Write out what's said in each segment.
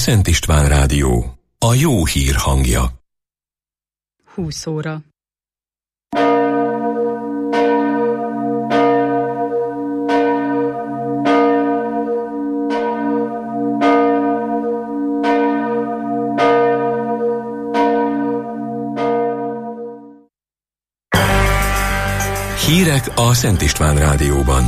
Szent István Rádió, a jó hír hangja. 20 óra. Hírek a Szent István Rádióban.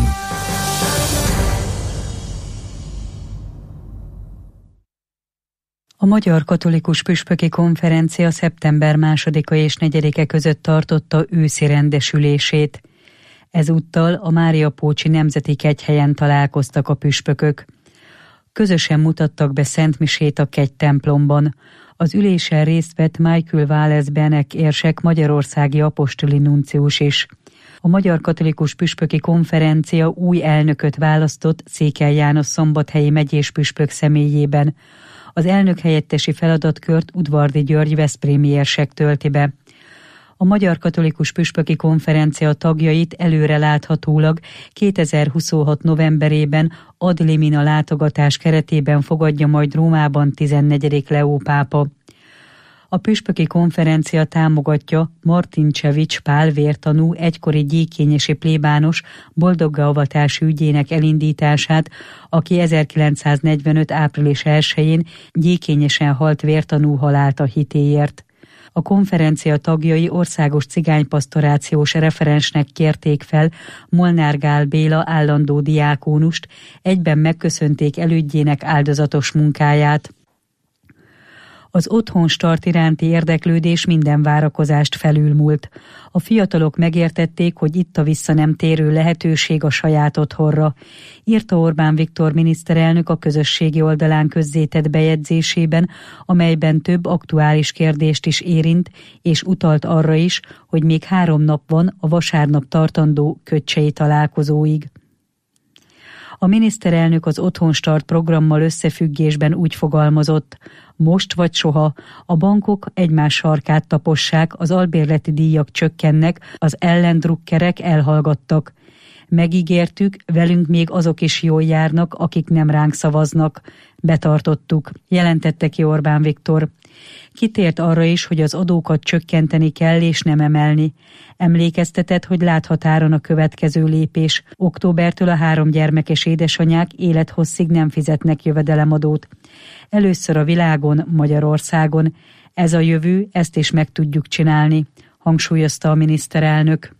A Magyar Katolikus Püspöki Konferencia szeptember 2-a és 4-e között tartotta őszi rendesülését. Ezúttal a Máriapócsi Nemzeti Kegyhelyen találkoztak a püspökök. Közösen mutattak be szentmisét a kegytemplomban. Az ülésen részt vett Michael Wallace Benek érsek magyarországi apostoli nuncius is. A Magyar Katolikus Püspöki Konferencia új elnököt választott Székely János szombathelyi megyés püspök személyében. Az elnök helyettesi feladatkört Udvardi György veszprémi érsek tölti be. A Magyar Katolikus Püspöki Konferencia tagjait előreláthatólag 2026. novemberében ad limina látogatás keretében fogadja majd Rómában 14. Leó pápa. A Püspöki Konferencia támogatja Martincsevics Pál vértanú egykori gyékényesi plébános boldoggaavatási ügyének elindítását, aki 1945. április 1-én gyékényesen halt vértanú halált a hitéért. A konferencia tagjai országos cigánypasztorációs referensnek kérték fel Molnár Gál Béla állandó diákónust, egyben megköszönték elődjének áldozatos munkáját. Az otthonstart iránti érdeklődés minden várakozást felülmúlt. A fiatalok megértették, hogy itt a vissza nem térő lehetőség a saját otthonra. Írta Orbán Viktor miniszterelnök a közösségi oldalán közzétett bejegyzésében, amelyben több aktuális kérdést is érint, és utalt arra is, hogy még 3 nap van a vasárnap tartandó kötcsei találkozóig. A miniszterelnök az Otthonstart programmal összefüggésben úgy fogalmazott: most vagy soha, a bankok egymás sarkát tapossák, az albérleti díjak csökkennek, az ellendrukkerek elhallgattak. Megígértük, velünk még azok is jól járnak, akik nem ránk szavaznak. Betartottuk, jelentette ki Orbán Viktor. Kitért arra is, hogy az adókat csökkenteni kell és nem emelni. Emlékeztetett, hogy láthatáron a következő lépés. Októbertől a 3 gyermekes édesanyák élethosszig nem fizetnek jövedelemadót. Először a világon, Magyarországon. Ez a jövő, ezt is meg tudjuk csinálni, hangsúlyozta a miniszterelnök.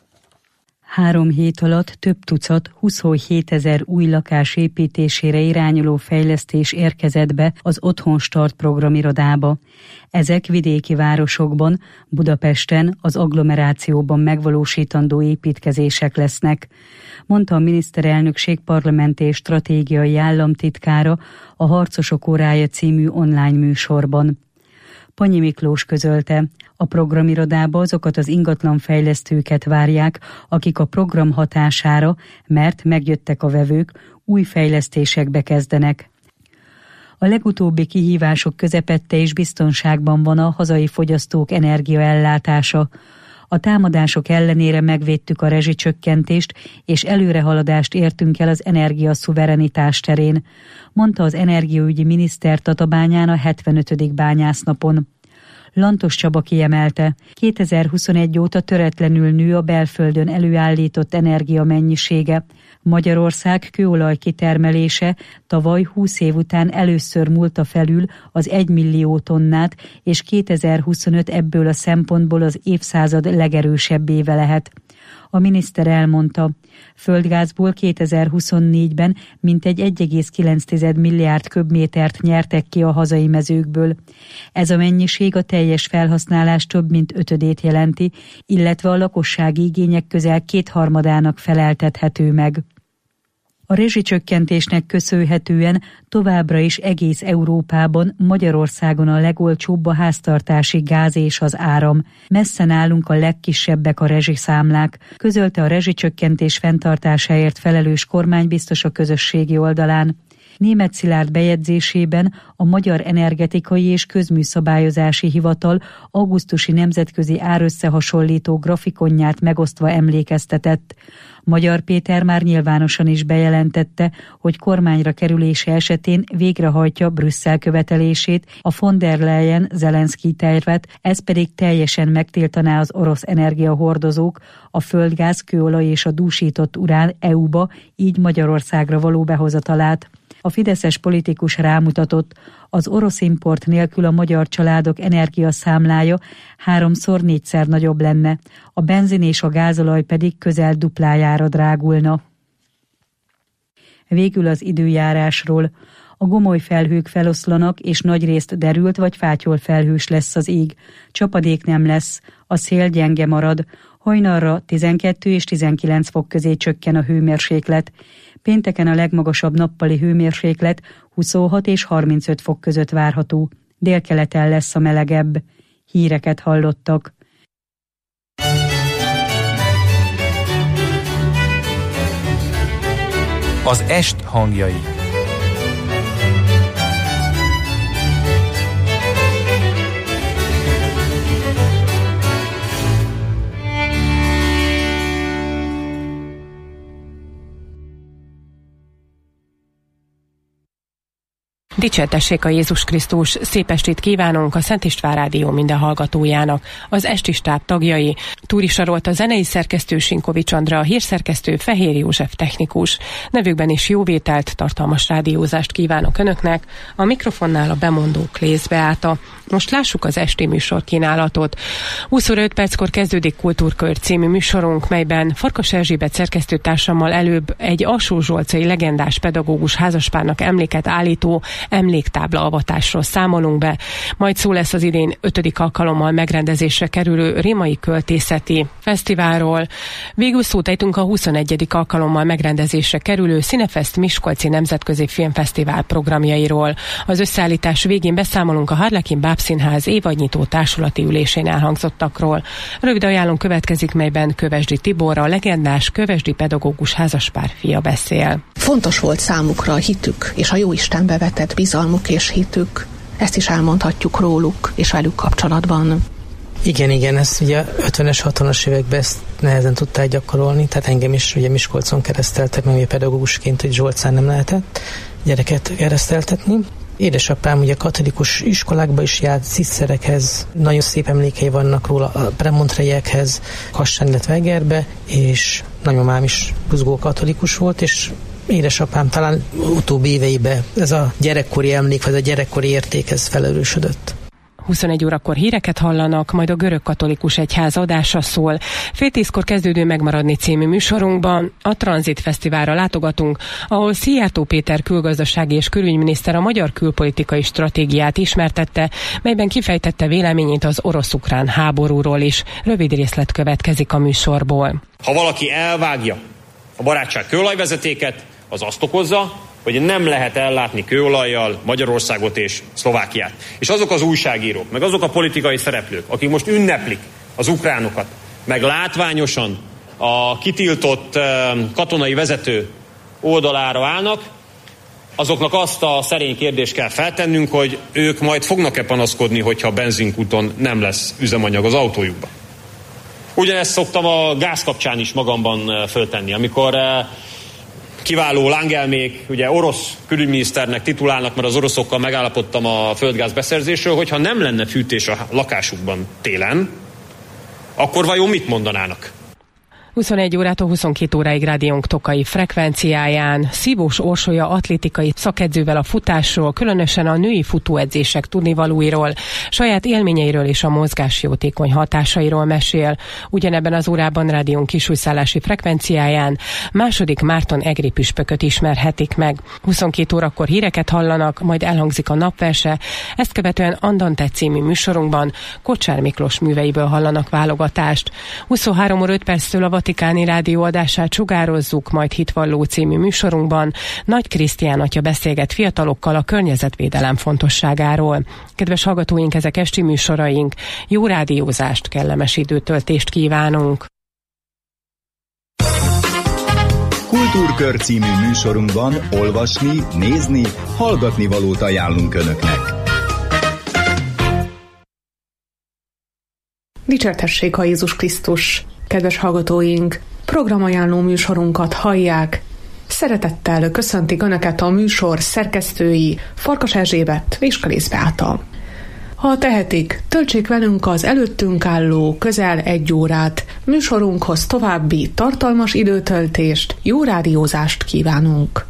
3 hét alatt több tucat 27 000 új lakás építésére irányuló fejlesztés érkezett be az Otthonstart programirodába. Ezek vidéki városokban, Budapesten, az agglomerációban megvalósítandó építkezések lesznek, mondta a miniszterelnökség parlamenti és stratégiai államtitkára a Harcosok órája című online műsorban. Panyi Miklós közölte, a programirodába azokat az ingatlanfejlesztőket várják, akik a program hatására, mert megjöttek a vevők, új fejlesztésekbe kezdenek. A legutóbbi kihívások közepette és biztonságban van a hazai fogyasztók energiaellátása. A támadások ellenére megvédtük a rezsicsökkentést, és előrehaladást értünk el az energiaszuverenitás terén, mondta az energiaügyi miniszter Tatabányán a 75. bányásznapon. Lantos Csaba kiemelte, 2021 óta töretlenül nő a belföldön előállított energia mennyisége. Magyarország kőolaj kitermelése tavaly 20 év után először múlta felül az 1 millió tonnát, és 2025 ebből a szempontból az évszázad legerősebb éve lehet. A miniszter elmondta, földgázból 2024-ben mintegy 1,9 milliárd köbmétert nyertek ki a hazai mezőkből. Ez a mennyiség a teljes felhasználás több mint 5-ét jelenti, illetve a lakossági igények közel 2/3 feleltethető meg. A rezsicsökkentésnek köszönhetően továbbra is egész Európában, Magyarországon a legolcsóbb a háztartási gáz és az áram. Messze nálunk a legkisebbek a rezsiszámlák, közölte a rezsicsökkentés fenntartásáért felelős kormánybiztos a közösségi oldalán. Németh Szilárd bejegyzésében a Magyar Energetikai és Közműszabályozási Hivatal augusztusi nemzetközi árösszehasonlító grafikonját megosztva emlékeztetett. Magyar Péter már nyilvánosan is bejelentette, hogy kormányra kerülése esetén végrehajtja Brüsszel követelését, a von der Leyen-Zelenszky tervet, ez pedig teljesen megtiltaná az orosz energiahordozók, a földgáz, kőolaj és a dúsított urán EU-ba, így Magyarországra való behozatalát. A fideszes politikus rámutatott, az orosz import nélkül a magyar családok energiaszámlája 3-4-szer nagyobb lenne, a benzin és a gázolaj pedig közel duplájára drágulna. Végül az időjárásról. A gomoly felhők feloszlanak, és nagyrészt derült vagy fátyol felhős lesz az ég. Csapadék nem lesz, a szél gyenge marad, hajnalra 12 és 19 fok közé csökken a hőmérséklet. Pénteken a legmagasabb nappali hőmérséklet 26 és 35 fok között várható. Délkeleten lesz a melegebb. Híreket hallottak. Az est hangjai. Dicsértessék a Jézus Krisztus, szép estét kívánunk a Szent István Rádió minden hallgatójának, az esti stáb tagjai. Túri Sarolt a zenei szerkesztő, Sinkovics Andrea, a hírszerkesztő, Fehér József technikus. Nevükben is jó vételt, tartalmas rádiózást kívánok Önöknek. A mikrofonnál a bemondó Klész Beáta. Most lássuk az esti műsorkínálatot. 20 óra 5 perckor kezdődik Kultúrkör című műsorunk, melyben Farkas Erzsébet szerkesztőtársammal előbb egy alsózsolcai legendás pedagógus házaspárnak emléket állító emléktábla avatásról számolunk be, majd szó lesz az idén 5. alkalommal megrendezésre kerülő Rimai Költészeti Fesztiválról. Végül szót ejtünk a 21. alkalommal megrendezésre kerülő Színefest Miskolci Nemzetközi Filmfesztivál programjairól. Az összeállítás végén beszámolunk a Harlekin Bábszínház évadnyitó társulati ülésén elhangzottakról. Rövid ajánlón következik, melyben Kövesdi Tibor, a legendás kövesdi pedagógus házaspár fia beszél. Fontos volt számukra a hitük és a Jóistenbe vetett bizalmuk és hitük. Ezt is elmondhatjuk róluk és velük kapcsolatban. Igen, ezt ugye 50-es, 60-as években ezt nehezen tudták gyakorolni, tehát engem is ugye Miskolcon kereszteltek, mert ugye pedagógusként, hogy Zsolcán nem lehetett gyereket kereszteltetni. Édesapám ugye katolikus iskolákba is járt, ciszterekhez, nagyon szép emlékei vannak róla, a premontrejekhez, Kassán, illetve Egerbe, és nagymamám is buzgó katolikus volt, és édesapám talán utóbbi éveiben ez a gyerekkori emlék, vagy a gyerekkori érték, ez felerősödött. 21 órakor híreket hallanak, majd a Görög Katolikus Egyház adása szól. 9:30 kezdődő Megmaradni című műsorunkban a Tranzit Fesztiválra látogatunk, ahol Szijjártó Péter külgazdasági és külügyminiszter a magyar külpolitikai stratégiát ismertette, melyben kifejtette véleményét az orosz-ukrán háborúról is. Rövid részlet következik a műsorból. Ha valaki elvágja a barátság kőolajvezetéket, az azt okozza, hogy nem lehet ellátni kőolajjal Magyarországot és Szlovákiát. És azok az újságírók, meg azok a politikai szereplők, akik most ünneplik az ukránokat, meg látványosan a kitiltott katonai vezető oldalára állnak, azoknak azt a szerény kérdést kell feltennünk, hogy ők majd fognak-e panaszkodni, hogyha a benzinkúton nem lesz üzemanyag az autójukban. Ugyanezt szoktam a gáz kapcsán is magamban föltenni, amikor kiváló lángelmék, ugye orosz külügyminiszternek titulálnak, mert az oroszokkal megállapodtam a földgáz beszerzésről, hogyha nem lenne fűtés a lakásukban télen, akkor vajon mit mondanának? 21 órától 22 óráig rádiónk Tokai frekvenciáján Szívós Orsolya atlétikai szakedzővel a futásról, különösen a női futóedzések tudnivalóiról, saját élményeiről és a mozgásjótékony hatásairól mesél. Ugyanebben az órában rádiónk kisújszállási frekvenciáján második Márton egri püspököt ismerhetik meg. 22 órakor híreket hallanak, majd elhangzik a napverse, ezt követően Andante című műsorunkban Kocsár Miklós műveiből hallanak válogatást. 23 óra 5 perctől a Vatikáni Rádió adását sugározzuk, majd Hitvalló című műsorunkban Nagy Krisztián atya beszélget fiatalokkal a környezetvédelem fontosságáról. Kedves hallgatóink, ezek esti műsoraink. Jó rádiózást, kellemes időtöltést kívánunk! Kultúrkör című műsorunkban olvasni, nézni, hallgatni valót ajánlunk Önöknek. Dicsértessék a Jézus Krisztus! Kedves hallgatóink, programajánló műsorunkat hallják. Szeretettel köszöntik Önöket a műsor szerkesztői Farkas Erzsébet és Kalész Beáta. Ha tehetik, töltsék velünk az előttünk álló közel 1 órát. Műsorunkhoz további tartalmas időtöltést, jó rádiózást kívánunk.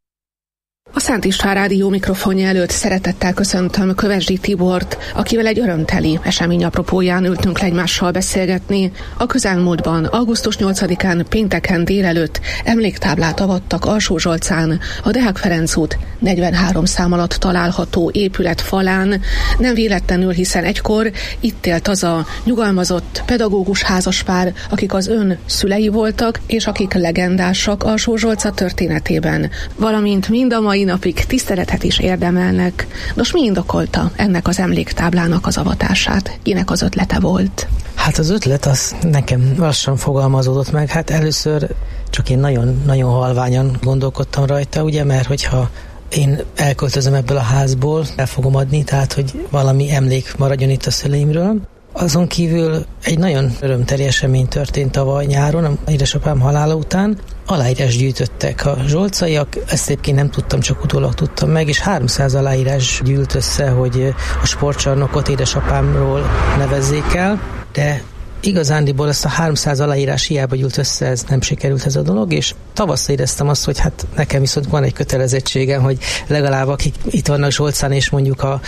A Szent István Rádió mikrofonja előtt szeretettel köszöntöm Kövesdi Tibort, akivel egy örömteli esemény apropóján ültünk le egymással beszélgetni. A közelmúltban, augusztus 8-án pénteken délelőtt emléktáblát avattak Alsó-Zsolcán, a Deák Ferenc út 43 szám alatt található épület falán. Nem véletlenül, hiszen egykor itt élt az a nyugalmazott pedagógus házaspár, akik az ön szülei voltak, és akik legendásak Alsó-Zsolca történetében, valamint mind a mai napig tiszteletet is érdemelnek. Nos, mi indokolta ennek az emléktáblának az avatását? Kinek az ötlete volt? Hát az ötlet az nekem lassan fogalmazódott meg. Hát először csak én nagyon halványan gondolkodtam rajta, ugye, mert hogyha én elköltözöm ebből a házból, el fogom adni, tehát hogy valami emlék maradjon itt a szüleimről. Azon kívül egy nagyon örömteli esemény történt tavaly nyáron, a édesapám halála után. Aláírás gyűjtöttek a zsolcaiak, ezt egyébként nem tudtam, csak utólag tudtam meg, és 300 aláírás gyűlt össze, hogy a sportcsarnokot édesapámról nevezzék el, de igazándiból ezt a 300 aláírás hiába gyűlt össze, ez nem sikerült ez a dolog, és tavasszal éreztem azt, hogy hát nekem viszont van egy kötelezettségem, hogy legalább akik itt vannak Zsolcán, és mondjuk a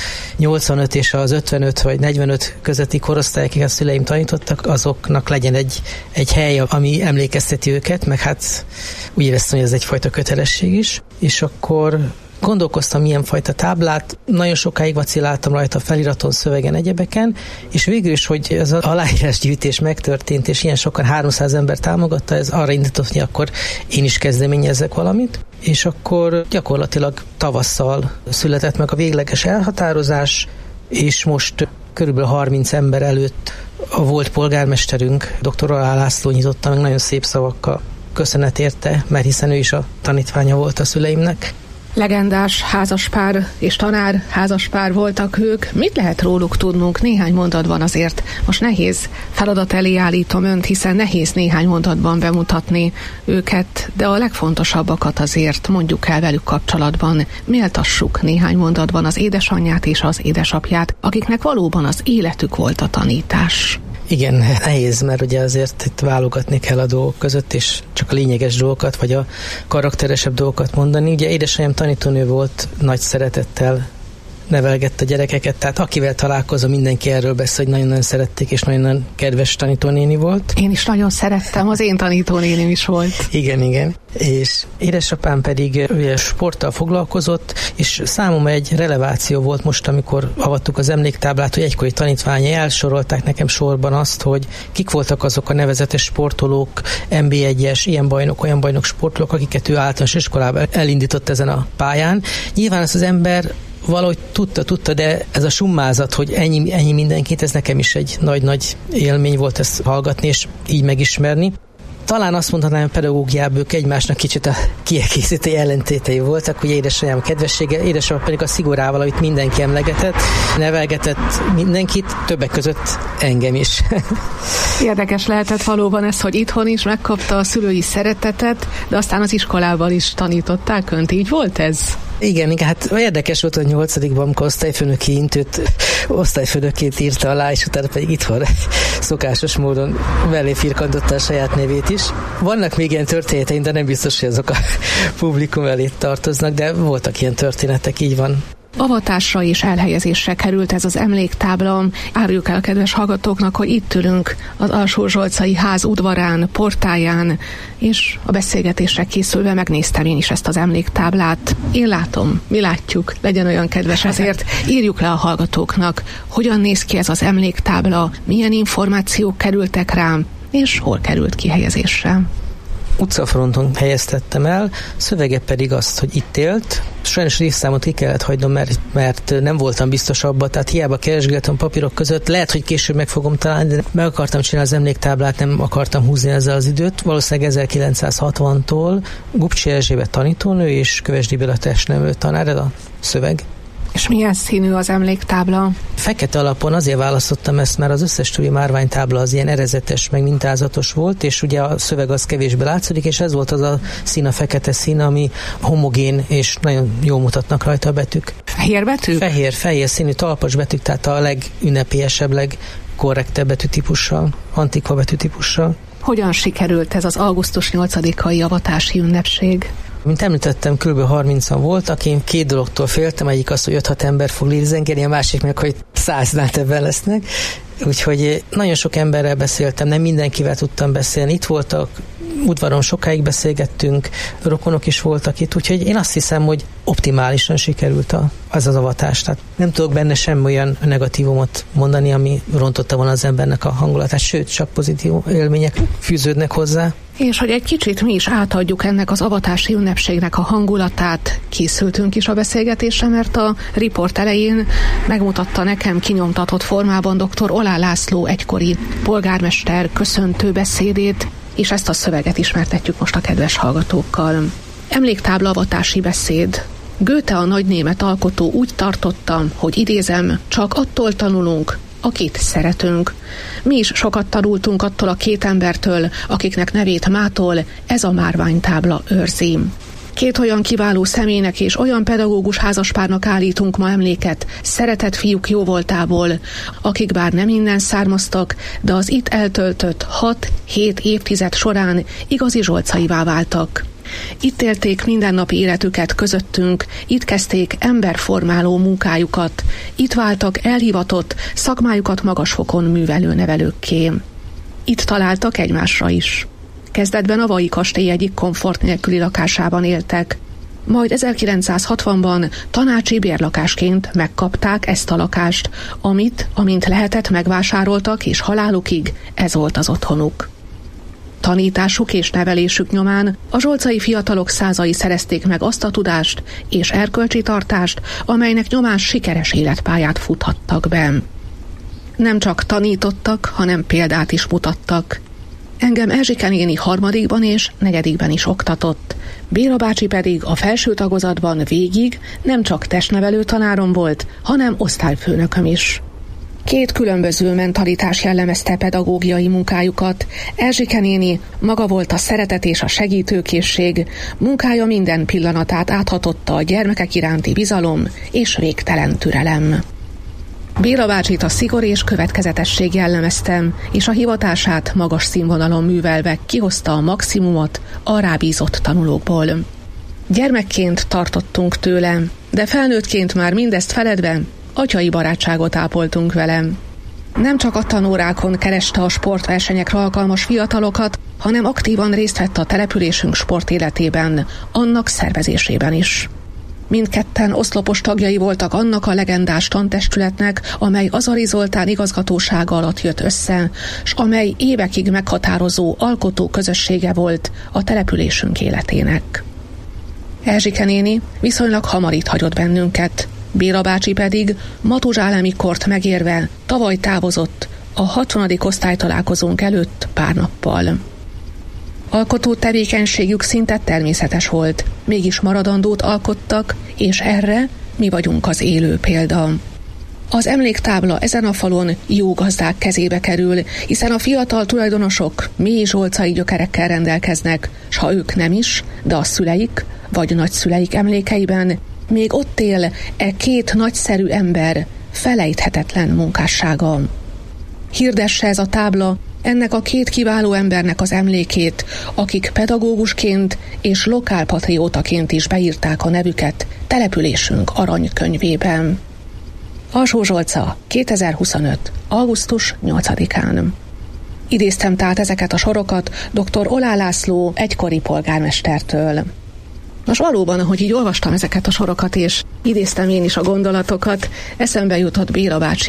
85 és az 55 vagy 45 közötti korosztály, akik a szüleim tanítottak, azoknak legyen egy hely, ami emlékezteti őket, meg hát úgy éreztem, hogy ez egyfajta kötelesség is, és akkor gondolkoztam milyen fajta táblát, nagyon sokáig vaciláltam rajta feliraton, szövegen, egyebeken, és végül is, hogy ez az aláírásgyűjtés megtörtént, és ilyen sokan 300 ember támogatta, ez arra indított, hogy akkor én is kezdeményezzek valamit, és akkor gyakorlatilag tavasszal született meg a végleges elhatározás, és most körülbelül 30 ember előtt a volt polgármesterünk, dr. Alá László nyitotta meg nagyon szép szavakkal köszönet érte, mert hiszen ő is a tanítványa volt a szüleimnek. Legendás házaspár és tanár házaspár voltak ők. Mit lehet róluk tudnunk néhány mondatban? Azért most nehéz feladat elé állítom önt, hiszen nehéz néhány mondatban bemutatni őket, de a legfontosabbakat azért mondjuk el velük kapcsolatban. Méltassuk néhány mondatban az édesanyját és az édesapját, akiknek valóban az életük volt a tanítás. Igen, nehéz, mert ugye azért itt válogatni kell a dolgok között, és csak a lényeges dolgokat, vagy a karakteresebb dolgokat mondani. Ugye édesanyám tanítónő volt, nagy szeretettel nevelgette a gyerekeket, tehát akivel találkozom, mindenki erről beszél, hogy nagyon-nagyon szerették, és nagyon kedves tanítónéni volt. Én is nagyon szerettem, az én tanítónénim is volt. Igen. És édesapám pedig ugye sporttal foglalkozott, és számomra egy releváció volt most, amikor avattuk az emléktáblát, hogy egykori tanítványai elsorolták nekem sorban azt, hogy kik voltak azok a nevezetes sportolók, NB1-es, ilyen bajnok, olyan bajnok sportolók, akiket ő általános iskolában elindított ezen a pályán. Nyilván ezt az ember valahogy tudta, de ez a summázat, hogy ennyi mindenkit, ez nekem is egy nagy-nagy élmény volt ezt hallgatni, és így megismerni. Talán azt mondhatnám, hogy pedagógiában ők egymásnak kicsit a kiegészítő ellentétei voltak, ugye édesanyám a kedvessége, édesapám pedig a szigorával, amit mindenki emlegetett, nevelgetett mindenkit, többek között engem is. Érdekes lehetett valóban ez, hogy itthon is megkapta a szülői szeretetet, de aztán az iskolában is tanították önt, így volt ez? Igen, hát érdekes volt, hogy 8-ban, amikor osztályfőnöki intőt osztályfőnökként írta alá, és utána pedig itthon szokásos módon mellé firkantotta a saját nevét is. Vannak még ilyen történeteim, de nem biztos, hogy azok a publikum elé tartoznak, de voltak ilyen történetek, így van. Avatásra és elhelyezésre került ez az emléktábla. Áruljuk el a kedves hallgatóknak, hogy itt ülünk az Alsó-Zsolcai ház udvarán, portáján, és a beszélgetésre készülve megnéztem én is ezt az emléktáblát. Én látom, mi látjuk, legyen olyan kedves, azért írjuk le a hallgatóknak, hogyan néz ki ez az emléktábla, milyen információk kerültek rám, és hol került kihelyezésre. utcafronton helyeztettem el, szövege pedig azt, hogy itt élt. Sajnos évszámot ki kellett hagynom, mert nem voltam biztos abban, tehát hiába keresgéltem papírok között, lehet, hogy később meg fogom találni, de meg akartam csinálni az emléktáblát, nem akartam húzni ezzel az időt. Valószínűleg 1960-tól Gubcsi Erzsébet tanítónő és Kövesdi Béla testnevelő tanár, ez a szöveg. És milyen színű az emléktábla? Fekete alapon azért választottam ezt, mert az összes többi márványtábla az ilyen erezetes, meg mintázatos volt, és ugye a szöveg az kevésbé látszik, és ez volt az a szín, a fekete szín, ami homogén, és nagyon jól mutatnak rajta a betűk. Fehér betűk? Fehér színű talpas betűk, tehát a legünnepélyesebb, legkorrektebb betűtípussal, antikva betűtípussal. Hogyan sikerült ez az augusztus 8-ai avatási ünnepség? Mint említettem, kb. 30-an voltak, én két dologtól féltem, egyik az, hogy 5-6 ember fog lézengeni, a másik meg, hogy 100-nál többen lesznek. Úgyhogy nagyon sok emberrel beszéltem, nem mindenkivel tudtam beszélni. Itt voltak, udvaron sokáig beszélgettünk, rokonok is voltak itt, úgyhogy én azt hiszem, hogy optimálisan sikerült az avatás. Tehát nem tudok benne semmi olyan negatívumot mondani, ami rontotta volna az embernek a hangulatát, sőt, csak pozitív élmények fűződnek hozzá. És hogy egy kicsit mi is átadjuk ennek az avatási ünnepségnek a hangulatát, készültünk is a beszélgetésre, mert a riport elején megmutatta nekem kinyomtatott formában dr. Oláh László egykori polgármester köszöntő beszédét, és ezt a szöveget ismertetjük most a kedves hallgatókkal. Emléktábla avatási beszéd. Goethe, a nagy német alkotó úgy tartotta, hogy idézem, csak attól tanulunk, akit szeretünk. Mi is sokat tanultunk attól a két embertől, akiknek nevét mától ez a márványtábla őrzi. Két olyan kiváló személynek és olyan pedagógus házaspárnak állítunk ma emléket, szeretett fiúk jóvoltából, akik bár nem innen származtak, de az itt eltöltött 6-7 évtized során igazi zsolcaivá váltak. Itt élték mindennapi életüket közöttünk, itt kezdték emberformáló munkájukat, itt váltak elhivatott, szakmájukat magas fokon művelő nevelőkké. Itt találtak egymásra is. Kezdetben a Vai kastély egyik komfort nélküli lakásában éltek. Majd 1960-ban tanácsi bérlakásként megkapták ezt a lakást, amint lehetett, megvásároltak, és halálukig ez volt az otthonuk. Tanításuk és nevelésük nyomán a zsolcai fiatalok százai szerezték meg azt a tudást és erkölcsi tartást, amelynek nyomán sikeres életpályát futhattak be. Nem csak tanítottak, hanem példát is mutattak. Engem Erzsike néni 3. és 4. is oktatott. Béla bácsi pedig a felső tagozatban végig nem csak testnevelő tanárom volt, hanem osztályfőnököm is. Két különböző mentalitás jellemezte pedagógiai munkájukat. Erzsike néni maga volt a szeretet és a segítőkészség, munkája minden pillanatát áthatotta a gyermekek iránti bizalom és végtelen türelem. Béla bácsit a szigor és következetesség jellemezte, és a hivatását magas színvonalon művelve kihozta a maximumot a rábízott tanulókból. Gyermekként tartottunk tőle, de felnőttként már mindezt feledve atyai barátságot ápoltunk velem. Nem csak a tanórákon kereste a sportversenyekre alkalmas fiatalokat, hanem aktívan részt vett a településünk sportéletében, annak szervezésében is. Mindketten oszlopos tagjai voltak annak a legendás tantestületnek, amely Azari Zoltán igazgatósága alatt jött össze, s amely évekig meghatározó alkotó közössége volt a településünk életének. Erzsike néni viszonylag hamar itt hagyott bennünket, Béla bácsi pedig matuzsálemi kort megérve tavaly távozott a 60. osztálytalálkozónk előtt pár nappal. Alkotó tevékenységük szinte természetes volt, mégis maradandót alkottak, és erre mi vagyunk az élő példa. Az emléktábla ezen a falon jó gazdák kezébe kerül, hiszen a fiatal tulajdonosok mély zsolcai gyökerekkel rendelkeznek, s ha ők nem is, de a szüleik vagy nagyszüleik emlékeiben még ott él két nagyszerű ember felejthetetlen munkássága. Hirdesse ez a tábla ennek a két kiváló embernek az emlékét, akik pedagógusként és lokálpatriótaként is beírták a nevüket településünk aranykönyvében. Alsó Zsolca, 2025. augusztus 8-án. Idéztem tehát ezeket a sorokat dr. Oláh László egykori polgármestertől. Nos, valóban, ahogy így olvastam ezeket a sorokat, és idéztem én is a gondolatokat, eszembe jutott Béla bácsi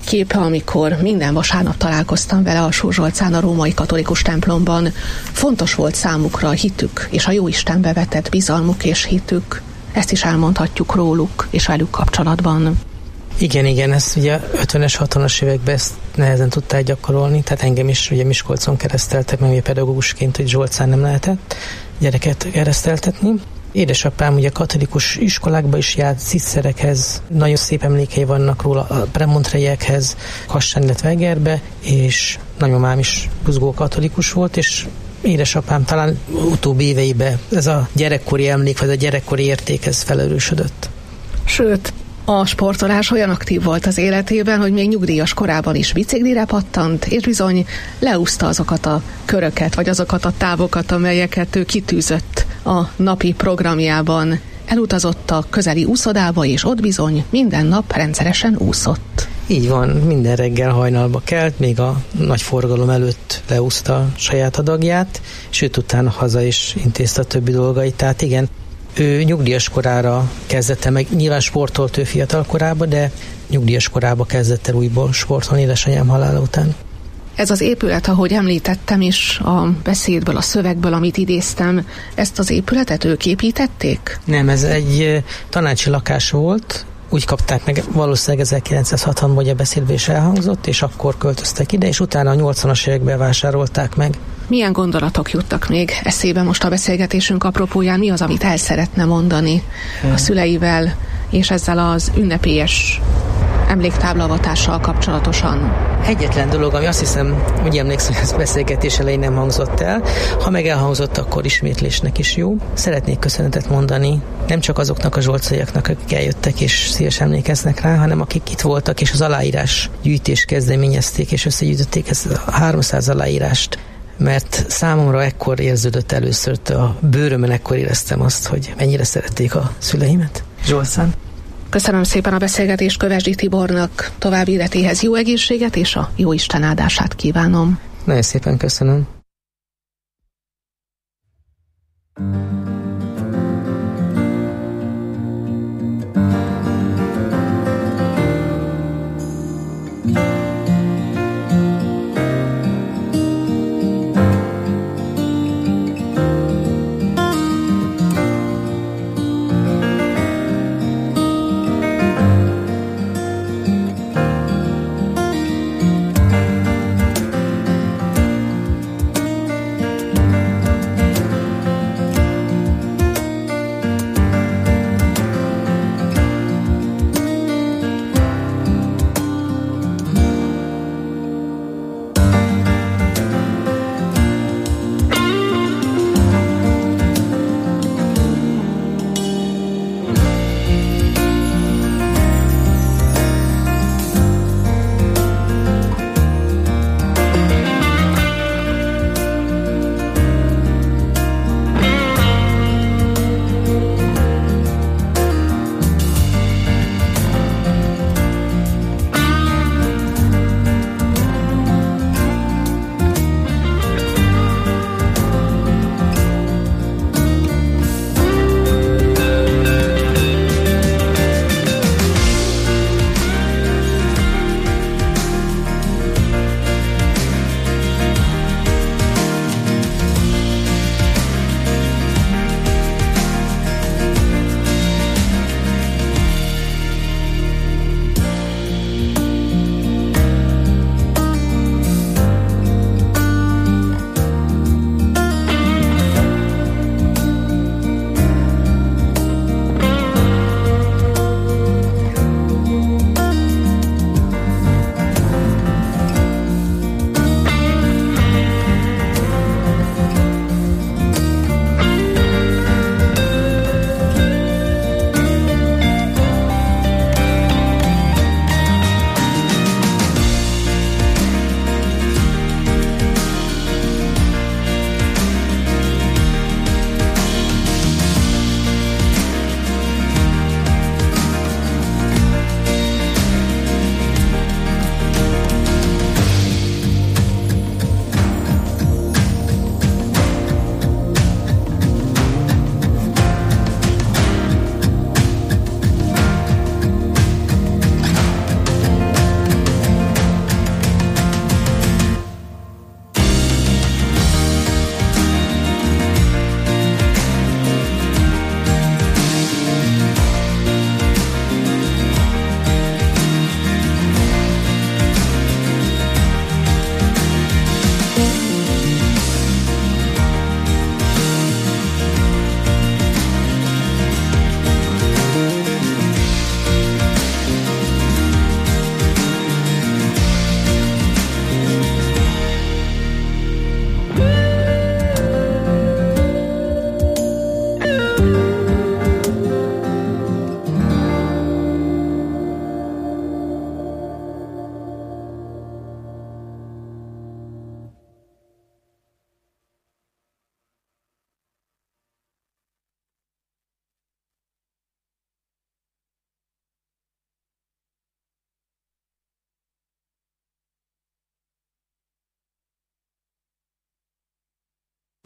képe, amikor minden vasárnap találkoztam vele a Zsolcán a római katolikus templomban. Fontos volt számukra a hitük, és a Jóistenbe vetett bizalmuk és hitük. Ezt is elmondhatjuk róluk, és velük kapcsolatban. Igen, ezt ugye 50-es, 60-as években ezt nehezen tudták gyakorolni, tehát engem is ugye Miskolcon kereszteltek, meg pedagógusként, hogy Zsolcán nem lehetett gyereket kereszteltetni. Édesapám ugye katolikus iskolákba is járt, ciszerekhez, nagyon szép emlékei vannak róla, a Premontrejekhez, Kassán, illetve Egerbe, és nagymamám is buzgó katolikus volt, és édesapám talán utóbbi éveiben ez a gyerekkori emlék, vagy a gyerekkori érték, ez felerősödött. Sőt, a sportolás olyan aktív volt az életében, hogy még nyugdíjas korában is biciklire pattant, és bizony leúszta azokat a köröket, vagy azokat a távokat, amelyeket ő kitűzött a napi programjában. Elutazott a közeli úszodába, és ott bizony minden nap rendszeresen úszott. Így van, minden reggel hajnalba kelt, még a nagy forgalom előtt leúszta a saját adagját, és őt utána haza is intézte a többi dolgait. Tehát igen, ő nyugdíjas korára kezdett el, meg nyilván sportolt ő fiatal korában, de nyugdíjas korába kezdett el újból sportolni édesanyám halála után. Ez az épület, ahogy említettem is a beszédből, a szövegből, amit idéztem, ezt az épületet ők építették? Nem, ez egy tanácsi lakás volt, úgy kapták meg, valószínűleg 1960-ban, hogy a beszédben is elhangzott, és akkor költöztek ide, és utána a 80-as években vásárolták meg. Milyen gondolatok juttak még eszébe most a beszélgetésünk apropóján? Mi az, amit el szeretne mondani a szüleivel, és ezzel az ünnepélyes emléktáblavatással kapcsolatosan? Egyetlen dolog, ami azt hiszem, úgy emlékszem, hogy ez beszélgetés elején nem hangzott el. Ha meg elhangzott, akkor ismétlésnek is jó. Szeretnék köszönetet mondani nem csak azoknak a zsolcaiaknak, akik eljöttek és szívesen emlékeznek rá, hanem akik itt voltak és az aláírás gyűjtést kezdeményezték és összegyűjtötték ezt a 300 aláírást. Mert számomra ekkor érződött először, a bőrömön ekkor éreztem azt, hogy mennyire szerették a szüleimet. Zsolcán. Köszönöm szépen a beszélgetést Kövesdi Tibornak, további életéhez jó egészséget és a Jóisten áldását kívánom. Nagyon szépen köszönöm.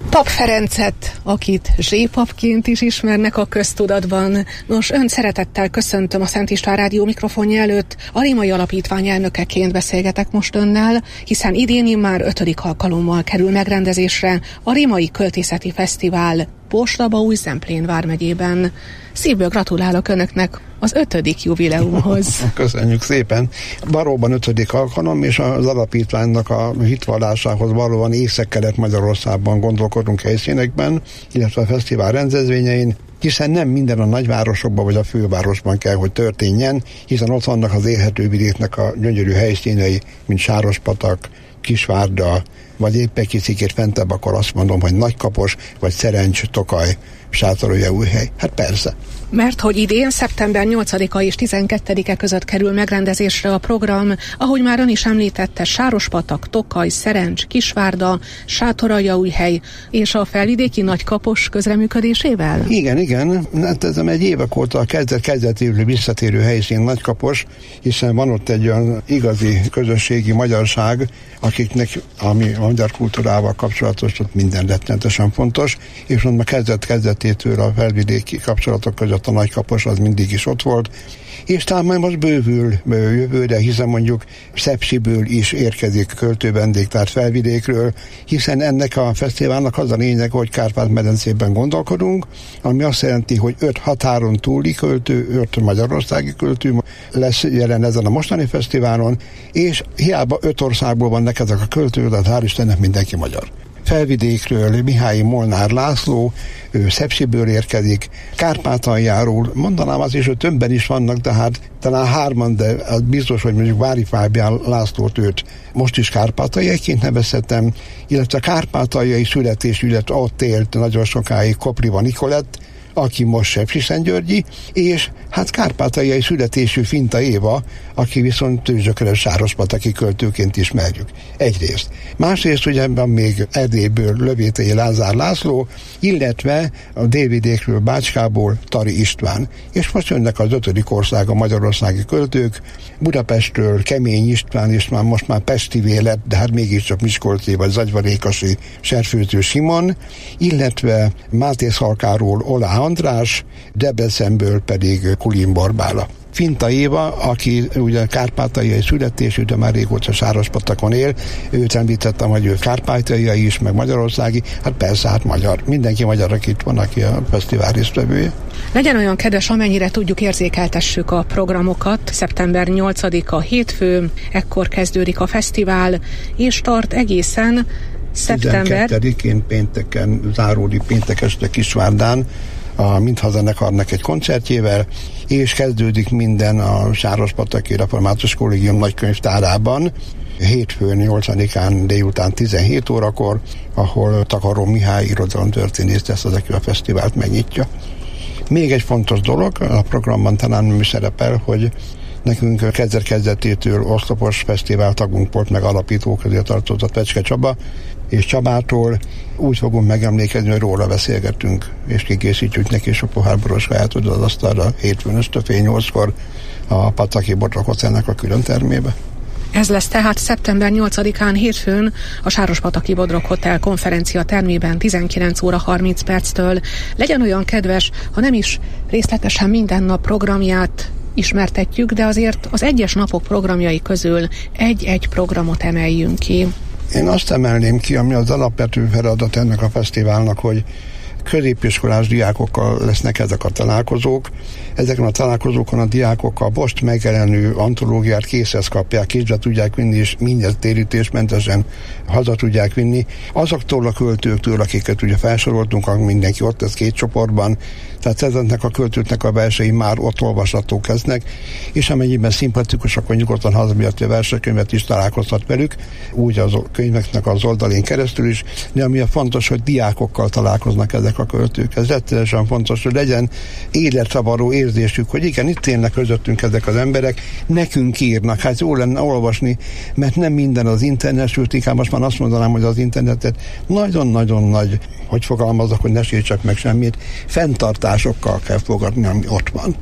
Pap Ferencet, akit zsépapként is ismernek a köztudatban. Nos, ön szeretettel köszöntöm a Szent István Rádió mikrofonja előtt. A Rémai Alapítvány elnökeként beszélgetek most önnel, hiszen idén immár 5. alkalommal kerül megrendezésre a Rémai Költészeti Fesztivál Borslabaúj-Zemplén vármegyében. Szívből gratulálok önöknek az 5. jubileumhoz. Köszönjük szépen. Valóban 5. alkalom, és az alapítványnak a hitvallásához valóban Észak-Kelet-Magyarországban gondolkodunk helyszínekben, illetve a fesztivál rendezvényein, hiszen nem minden a nagyvárosokban vagy a fővárosban kell, hogy történjen, hiszen ott vannak az élhető vidéknek a gyönyörű helyszínei, mint Sárospatak, Kisvárda, vagy épp egy kicsikét fentebb, akkor azt mondom, hogy Nagykapos, vagy Szerencs, Tokaj, Sátoraljaújhely. Hát persze. Mert hogy idén szeptember 8-a és 12-e között kerül megrendezésre a program, ahogy már ön is említette, Sárospatak, Tokaj, Szerencs, Kisvárda, Sátoraljaújhely és a felvidéki Nagykapos közreműködésével? Igen. Hát ez egy évek óta a kezdetéből visszatérő helyszín Nagykapos, hiszen van ott egy olyan igazi közösségi magyarság, akiknek, ami a magyar kultúrával kapcsolatos, ott minden rettenetesen fontos, és ott már kezdetétől a felvidéki kapcsolatok között a Nagykapos az mindig is ott volt, és talán majd most bővül jövőre, hiszen mondjuk Szepsiből is érkezik költővendég, tehát felvidékről, hiszen ennek a fesztiválnak az a lényeg, hogy Kárpát-medencében gondolkodunk, ami azt jelenti, hogy 5 határon túli költő, 5 magyarországi költő lesz jelen ezen a mostani fesztiválon, és hiába 5 országból vannak ezek a költők, de hál' Istennek mindenki magyar. Felvidékről Mihály Molnár László, ő Szepsiből érkezik, Kárpátaljáról, mondanám az is, hogy többen is vannak, de hát talán 3, de az biztos, hogy mondjuk Vári Fábián Lászlót, őt most is kárpátaljaiként nevezhetem, illetve kárpátaljai születésű, illetve ott élt nagyon sokáig Kopriva Nikolett, aki most Sepsiszentgyörgyi, és hát kárpátaljai születésű Finta Éva, aki viszont tőzsökörös sárospataki költőként ismerjük. Egyrészt. Másrészt ugye ebben még Erdélyből Lövétei Lázár László, illetve a délvidékről Bácskából Tari István. És most jönnek az 5. ország a magyarországi költők, Budapestről Kemény István, és most már pestivé lett, de hát mégiscsak miskolci vagy zagyvarékasi Serfőtő Simon, illetve Mátészalkáról Olá András, Debrecenből pedig Kulin Borbála. Finta Éva, aki ugye kárpátaljai születésű, de már régóta Sárospatakon él, őt említettem, hogy ő kárpátaljai is, meg magyarországi, hát persze, hát magyar. Mindenki magyar, aki itt van, aki a fesztivál résztvevője. Legyen olyan kedves, amennyire tudjuk, érzékeltessük a programokat. Szeptember 8-a hétfő, ekkor kezdődik a fesztivál, és tart egészen szeptember 12-én pénteken, záródik péntek este Kisvárdán, a Mindhazenekarnak egy koncertjével, és kezdődik minden a Sárospataki Református Kollégium nagykönyvtárában, hétfőn 8-án délután 17 órakor, ahol Takaró Mihály irodalomtörténész lesz az, aki a fesztivált megnyitja. Még egy fontos dolog, a programban talán nem is szerepel, hogy nekünk kezdetétől oszlopos fesztivál tagunk volt, meg alapító közé tartozott Vecske Csaba, és Csabától úgy fogunk megemlékezni, hogy róla beszélgetünk, és kikészítjük neki, és a pohár boros kajátot az asztalra hétfőn este fél 8-kor a Pataki Bodrog Hotelnek a külön termébe. Ez lesz tehát szeptember 8-án hétfőn a Sárospataki Bodrog Hotel konferencia termében 19 óra 30 perctől. Legyen olyan kedves, ha nem is részletesen minden nap programját ismertetjük, de azért az egyes napok programjai közül egy-egy programot emeljünk ki. Én azt emelném ki, ami az alapvető feladat ennek a fesztiválnak, hogy középiskolás diákokkal lesznek ezek a találkozók. Ezeken a találkozókon a diákok a most megjelenő antológiát készhez kapják, kézbe tudják vinni, és mindent térítésmentesen haza tudják vinni. Azoktól a költőktől, akiket ugye felsoroltunk, mindenki ott lesz 2 csoportban, tehát ezeknek a költőknek a versei már ott olvashatók lesznek, és amennyiben szimpatikus, akkor nyugodtan hazavihető versekönyvet is találkozhat velük, úgy az könyveknek az oldalén keresztül is, de ami a fontos, hogy diákokkal találkoznak ezek a költők. Ez rettenetesen fontos, hogy legyen életravaró érzésük, hogy igen, itt élnek közöttünk ezek az emberek, nekünk írnak, hát jó lenne olvasni, mert nem minden az internet, sőt, inkább most már azt mondanám, hogy az internetet nagyon-nagyon nagy, hogy fogalmazok, hogy ne sértsek meg semmit, fenntartásokkal kell fogadni, ami ott van.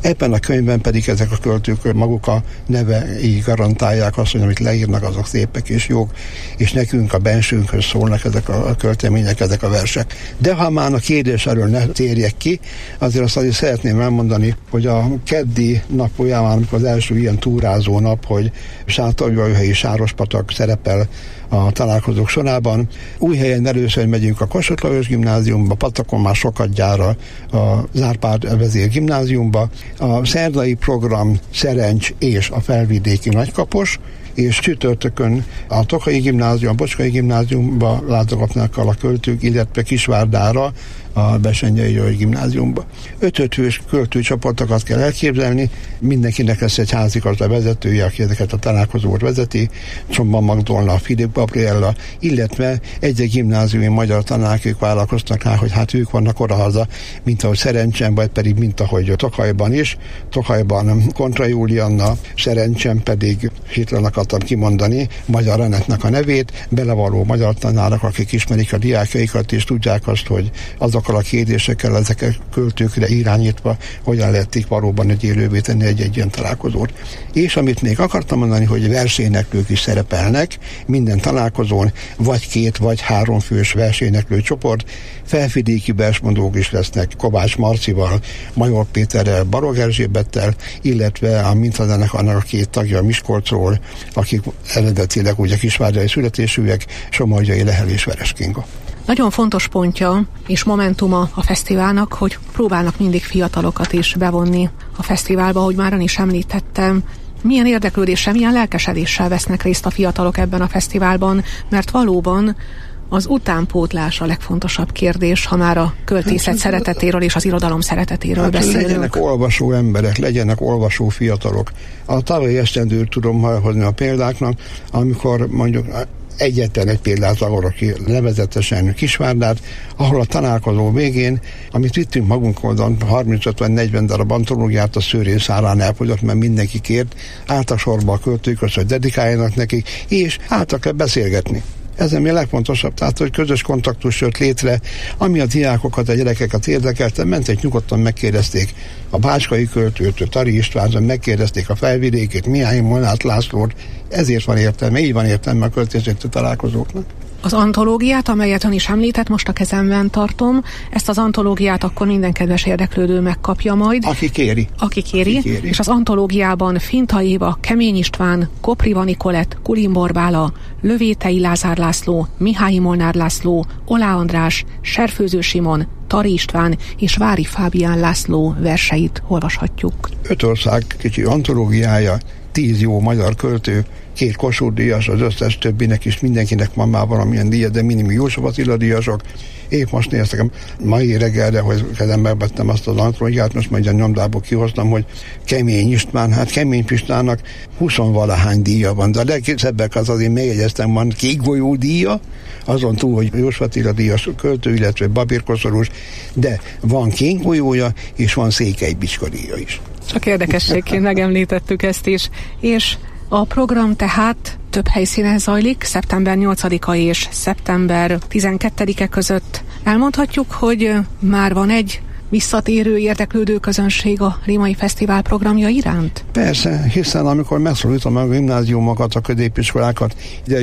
Ebben a könyvben pedig ezek a költők maguk a nevei garantálják azt, hogy amit leírnak, azok szépek és jók, és nekünk a bensőnkhöz szólnak ezek a költemények, ezek a versek. De ha már a kérdés erről ne térjek ki, azért szeretném elmondani, hogy a keddi nap folyamán, amikor az első ilyen túrázó nap, hogy Sátorgyóhelyi Sárospatak szerepel a találkozók sorában. Újhelyen először megyünk a Kossuth Lajos gimnáziumba, Patakon már sokadjára az Árpád vezér gimnáziumba. A szerdai program Szerencs és a Felvidéki Nagykapos, és csütörtökön a Tokai gimnázium, a Bocskai gimnáziumba látogatnak a költők, illetve Kisvárdára, a Besenyei György gimnáziumba. 5 fős költőcsoportokat kell elképzelni, mindenkinek lesz egy házigazda vezetője, aki ezeket a találkozót vezeti, Csomban Magdolna, Filip Gabriella, illetve egy gimnáziumi magyar tanárok, ők vállalkoztak rá, hogy hát ők vannak odahaza, mint ahogy Szerencsen, vagy pedig mint ahogy Tokajban is. Tokajban Kontra Júlianna, Szerencsen pedig hirtelen akartam kimondani Magyar Annettnek a nevét, belevaló magyar tanárok, akik ismerik a diákjaikat, és tudják azt, hogy azokkal a kérdésekkel ezek a költőkre irányítva hogyan lehették valóban egy élővé tenni egy ilyen találkozót. És amit még akartam mondani, hogy verséneklők is szerepelnek minden találkozón, vagy 2 vagy 3 fős verséneklő csoport, felvidéki versmondók is lesznek Kovács Marcival, Major Péterrel, Barog Erzsébettel, illetve a Mintazenekarnak a 2 tagja Miskolcról, akik eredetileg ugye kisvárdai születésűek, Somogyai Lehel és Veres Kinga. Nagyon fontos pontja és momentuma a fesztiválnak, hogy próbálnak mindig fiatalokat is bevonni a fesztiválba, ahogy már ön is említettem. Milyen érdeklődéssel, milyen lelkesedéssel vesznek részt a fiatalok ebben a fesztiválban, mert valóban az utánpótlás a legfontosabb kérdés, ha már a költészet szeretetéről és az irodalom szeretetéről beszélünk. Legyenek olvasó emberek, legyenek olvasó fiatalok. A tavalyi esztendőt tudom hozni a példáknak, amikor mondjuk egyetlen egy példát akarok ki, nevezetesen Kisvárdát, ahol a találkozó végén, amit vittünk magunk oldalon, 35-40 darab antológiát a Szőrész árán elfogyott, mert mindenki kért, álltak sorba a költők, hogy dedikáljanak nekik, és álltak le beszélgetni. Ez ami a legfontosabb, tehát, hogy közös kontaktus jött létre, ami a diákokat, a gyerekeket érdekelte, mentek nyugodtan, megkérdezték a bácskai költőt, Tari Istvánzon, megkérdezték a Felvidékét, Mihály Molnár Lászlót, ezért van értelme, így van értelme a költészeti találkozóknak. Az antológiát, amelyet ön is említett, most a kezemben tartom, ezt az antológiát akkor minden kedves érdeklődő megkapja majd. Aki kéri. Aki kéri. És az antológiában Finta Éva, Kemény István, Kopriva Nikolett, Kulimbor Bála, Lövétei Lázár László, Mihályi Molnár László, Olá András, Serfőző Simon, Tari István és Vári Fábián László verseit olvashatjuk. 5 ország kicsi antológiája, 10 jó magyar költő, 2 Kossuth-díjas, az összes többinek is, mindenkinek van már valamilyen díja, de minimum József Attila díjasok. Épp most néztem mai reggelre, hogy kezembe vettem azt az antológiát, most majd a nyomdából kihoztam, hogy Kemény István, hát Kemény Pistának 20-valahány díja van, de a legszebbek az azért megjegyeztem, van Kékgolyó díja, azon túl, hogy József Attila díjas költő, illetve Babér Koszorús, de van Kékgolyója, és van Székely Bicska díja is. Csak érdekességként megemlítettük ezt is, és a program tehát több helyszínen zajlik, szeptember 8-a és szeptember 12-e között. Elmondhatjuk, hogy már van egy visszatérő érdeklődő közönség a Rémai Fesztivál programja iránt? Persze, hiszen amikor megszólítom meg a gimnáziumokat, a középiskolákat, de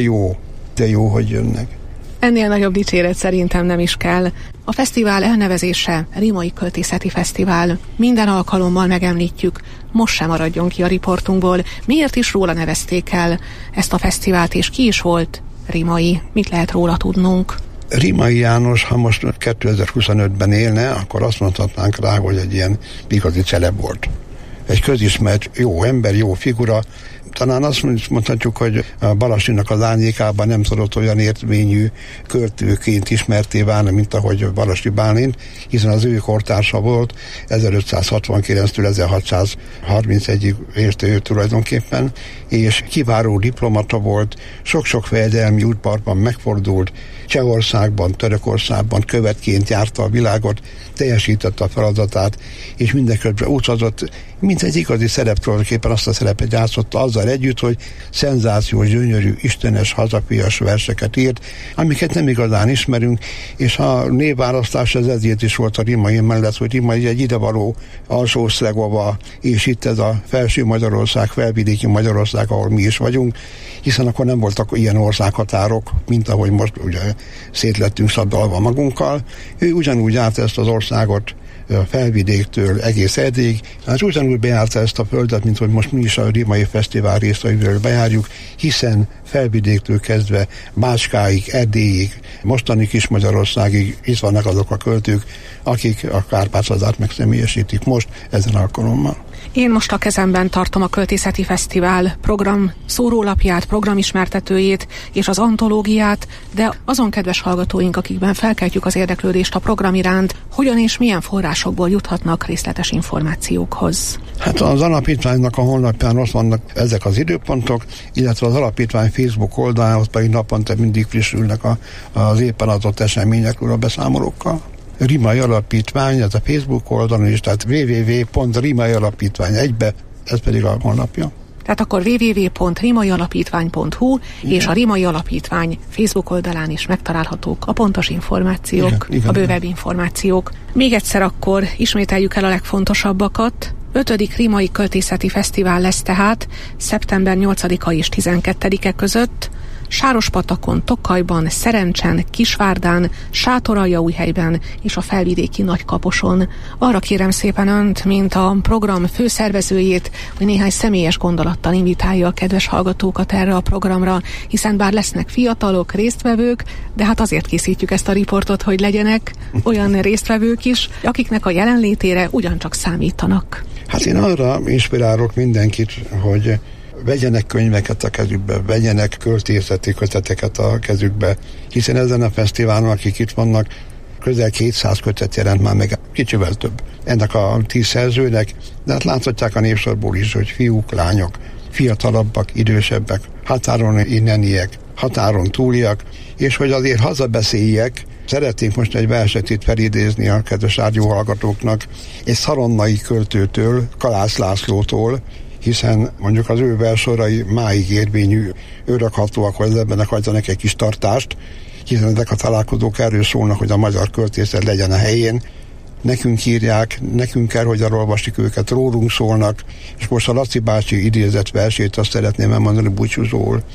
jó, hogy jönnek. Ennél nagyobb dicséret szerintem nem is kell. A fesztivál elnevezése Rémai Költészeti Fesztivál. Minden alkalommal megemlítjük, most sem maradjon ki a riportunkból, miért is róla nevezték el ezt a fesztivált, és ki is volt Rémai. Mit lehet róla tudnunk? Rémai János, ha most 2025-ben élne, akkor azt mondhatnánk rá, hogy egy ilyen igazi celeb volt. Egy közismert jó ember, jó figura. Talán azt mondhatjuk, hogy a Balasinak az árnyékában nem tudott olyan értvényű költőként ismerté válni, mint ahogy Balasi Bálint, hiszen az ő kortársa volt, 1569-től 1631-ig érte ő tulajdonképpen, és kiváló diplomata volt, sok-sok fejedelmi útpartban megfordult, Csehországban, Törökországban követként járta a világot, teljesítette a feladatát, és mindenközben utazott, mint egy igazi szerep, tulajdonképpen azt a szerepet játszotta, azzal azzal együtt, hogy szenzációs, gyönyörű, istenes, hazafias verseket írt, amiket nem igazán ismerünk, és a névválasztás ezért is volt a rimai mellett, hogy rimai egy idevaló Alsó-Szlegova, és itt ez a felső Magyarország, felvidéki Magyarország, ahol mi is vagyunk, hiszen akkor nem voltak ilyen országhatárok, mint ahogy most ugye szétlettünk szabdalva magunkkal. Ő ugyanúgy járt ezt az országot Felvidéktől egész Erdélyig, hát ugyanúgy bejárta ezt a földet, mint hogy most mi is a Rimai Fesztivál résztvevőről bejárjuk, hiszen Felvidéktől kezdve Bácskáig, Erdélyig, mostani Kis-Magyarországig itt vannak azok a költők, akik a Kárpát-Szadát megszemélyesítik most ezen alkalommal. Én most a kezemben tartom a Költészeti Fesztivál program szórólapját, programismertetőjét és az antológiát, de azon kedves hallgatóink, akikben felkeltjük az érdeklődést a program iránt, hogyan és milyen forrásokból juthatnak részletes információkhoz? Hát az alapítványnak a honlapján ott vannak ezek az időpontok, illetve az alapítvány Facebook oldalán ott pedig naponta mindig frissülnek az éppen adott eseményekről a beszámolókkal. Rimai Alapítvány, ez a Facebook oldalon is, tehát www.rimaialapítvány egybe, ez pedig a honlapja. Tehát akkor www.rimaialapítvány.hu és a Rimai Alapítvány Facebook oldalán is megtalálhatók a pontos információk, igen, a bővebb információk. Még egyszer akkor ismételjük el a legfontosabbakat. 5. Rimai Költészeti Fesztivál lesz tehát szeptember 8-a és 12-e között, Sárospatakon, Tokajban, Szerencsen, Kisvárdán, Sátoraljaújhelyben és a felvidéki Nagykaposon. Arra kérem szépen önt, mint a program főszervezőjét, hogy néhány személyes gondolattal invitálja a kedves hallgatókat erre a programra, hiszen bár lesznek fiatalok, résztvevők, de hát azért készítjük ezt a riportot, hogy legyenek olyan résztvevők is, akiknek a jelenlétére ugyancsak számítanak. Hát én arra inspirálok mindenkit, hogy vegyenek könyveket a kezükbe, vegyenek költészeti köteteket a kezükbe, hiszen ezen a fesztiválon, akik itt vannak, közel 200 kötet jelent már meg, kicsivel több ennek a 10 szerzőnek, de hát láthatják a névsorból is, hogy fiúk, lányok, fiatalabbak, idősebbek, határon inneniek, határon túliak, és hogy azért hazabeszéljek, szeretnénk most egy verset itt felidézni a kedves rádióhallgatóknak, egy szaronnai költőtől, Kalász Lászlótól, hiszen mondjuk az ő versorai máig érvényű, örökhatóak, hogy ebben hagyjanak egy kis tartást, hiszen ezek a találkozók erről szólnak, hogy a magyar költészet legyen a helyén. Nekünk írják, nekünk kell, hogy arról olvasjuk őket, rólunk szólnak, és most a Laci bácsi idézett versét azt szeretném elmondani búcsúzól,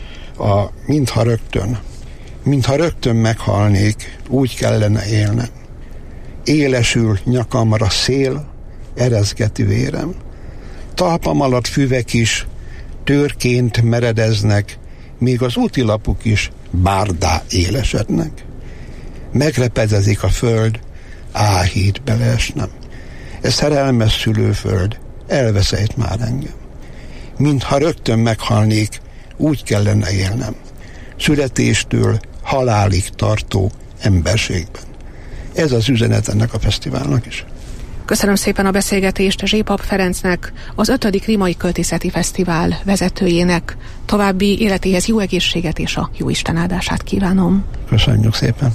mintha rögtön meghalnék, úgy kellene élnem. Élesül nyakamra szél, erezgeti vérem. Talpam alatt füvek is törként meredeznek, még az útilapuk is bárdá élesednek. Megrepedezik a föld, áhít beleesnem. Ez szerelmes szülőföld, elveszejt már engem. Mintha rögtön meghalnék, úgy kellene élnem. Születéstől halálig tartó emberségben. Ez az üzenet ennek a fesztiválnak is. Köszönöm szépen a beszélgetést Zsépap Ferencnek, az 5. Rimai Költészeti Fesztivál vezetőjének. További életéhez jó egészséget és a jó Isten áldását kívánom. Köszönjük szépen!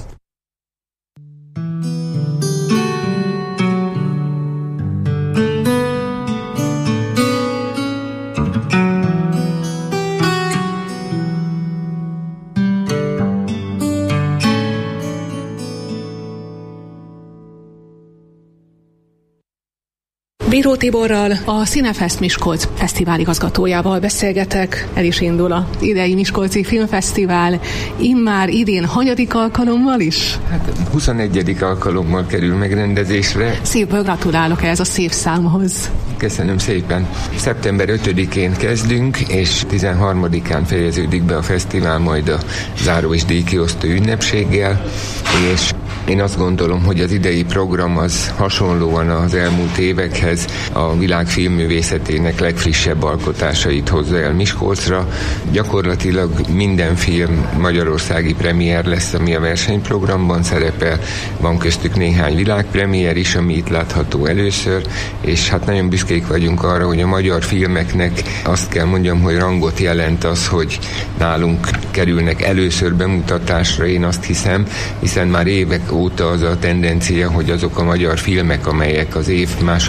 Bíró Tiborral, a Cinefest Miskolc fesztivál igazgatójával beszélgetek. El is indul az idei Miskolci Filmfesztivál. Immár idén hanyadik alkalommal is? Hát 21. alkalommal kerül megrendezésre. Szívből gratulálok ehhez a szép számhoz. Köszönöm szépen. Szeptember 5-én kezdünk, és 13-án fejeződik be a fesztivál, majd a záró és díjkiosztó ünnepséggel, és én azt gondolom, hogy az idei program az hasonlóan az elmúlt évekhez a világ filmművészetének legfrissebb alkotásait hozza el Miskolcra. Gyakorlatilag minden film magyarországi premier lesz, ami a versenyprogramban szerepel. Van köztük néhány világpremier is, ami itt látható először, és hát nagyon büszkék vagyunk arra, hogy a magyar filmeknek azt kell mondjam, hogy rangot jelent az, hogy nálunk kerülnek először bemutatásra, én azt hiszem, hiszen már évek óta az a tendencia, hogy azok a magyar filmek, amelyek az év második felében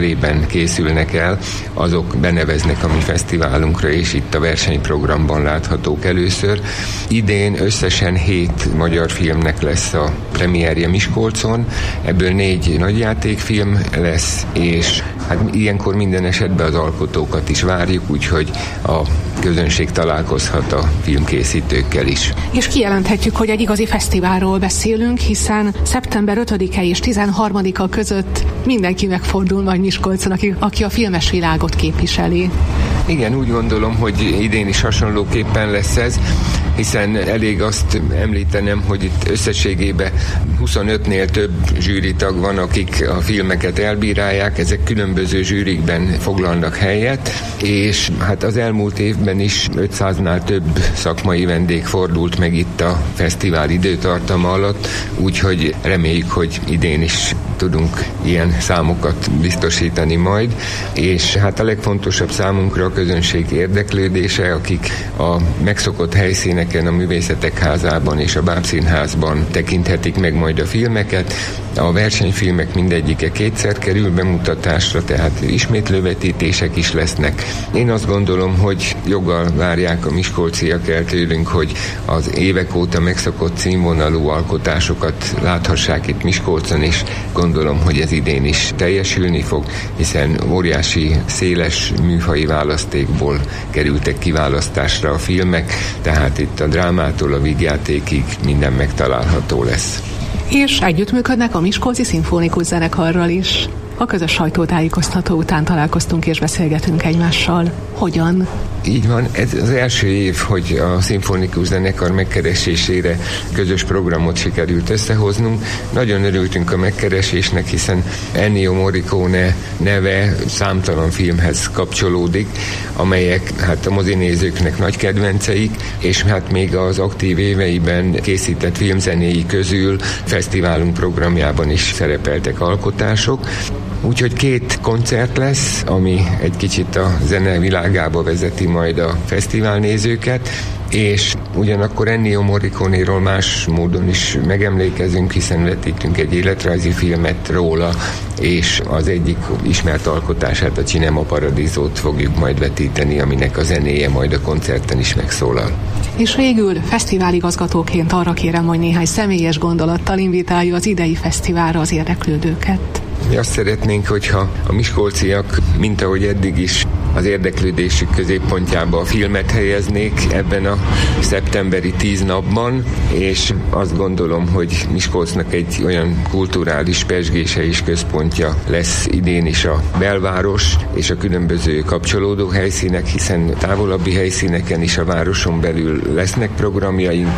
körében készülnek el, azok beneveznek a mi fesztiválunkra, és itt a versenyprogramban láthatók először. Idén összesen 7 magyar filmnek lesz a premierje Miskolcon, ebből 4 nagyjátékfilm lesz, és hát ilyenkor minden esetben az alkotókat is várjuk, úgyhogy a közönség találkozhat a filmkészítőkkel is. És kijelenthetjük, hogy egy igazi fesztiválról beszélünk, hiszen szeptember 5-e és 13-a között mindenki megfordul majd Miskolcon, aki a filmes világot képviseli. Igen, úgy gondolom, hogy idén is hasonlóképpen lesz ez, hiszen elég azt említenem, hogy itt összességében 25-nél több zsűritag van, akik a filmeket elbírálják, ezek különböző zsűrikben foglalnak helyet, és hát az elmúlt évben is 500-nál több szakmai vendég fordult meg itt a fesztivál időtartama alatt, úgyhogy reméljük, hogy idén is tudunk ilyen számokat biztosítani majd, és hát a legfontosabb számunkra a közönség érdeklődése, akik a megszokott helyszíneken, a Művészetek Házában és a Bábszínházban tekinthetik meg majd a filmeket. A versenyfilmek mindegyike 2-szer kerül bemutatásra, tehát ismétlővetítések is lesznek. Én azt gondolom, hogy joggal várják a miskolciak el tőlünk, hogy az évek óta megszokott színvonalú alkotásokat láthassák itt Miskolcon, és gondolom, hogy ez idén is teljesülni fog, hiszen óriási, széles műfaji választékból kerültek kiválasztásra a filmek, tehát itt a drámától a vígjátékig minden megtalálható lesz. És együttműködnek a Miskolci Szimfonikus Zenekarral is. A közös sajtótájékoztató után találkoztunk és beszélgetünk egymással. Hogyan? Így van, ez az első év, hogy a szimfonikus zenekar megkeresésére közös programot sikerült összehoznunk. Nagyon örültünk a megkeresésnek, hiszen Ennio Morricone neve számtalan filmhez kapcsolódik, amelyek hát a mozinézőknek nagy kedvenceik, és hát még az aktív éveiben készített filmzenéi közül fesztiválunk programjában is szerepeltek alkotások. Úgyhogy 2 koncert lesz, ami egy kicsit a zene világába vezeti majd a fesztivál nézőket, és ugyanakkor Ennio Morricone-ról más módon is megemlékezünk, hiszen vetítünk egy életrajzi filmet róla, és az egyik ismert alkotását, a Cinema Paradiso-t fogjuk majd vetíteni, aminek a zenéje majd a koncerten is megszólal. És végül fesztiváligazgatóként arra kérem, hogy néhány személyes gondolattal invitálja az idei fesztiválra az érdeklődőket. Mi azt szeretnénk, hogyha a miskolciak, mint ahogy eddig is, az érdeklődésük középpontjába a filmet helyeznék ebben a szeptemberi 10 napban, és azt gondolom, hogy Miskolcnak egy olyan kulturális pezsgése és központja lesz idén is a belváros és a különböző kapcsolódó helyszínek, hiszen távolabbi helyszíneken is a városon belül lesznek programjaink,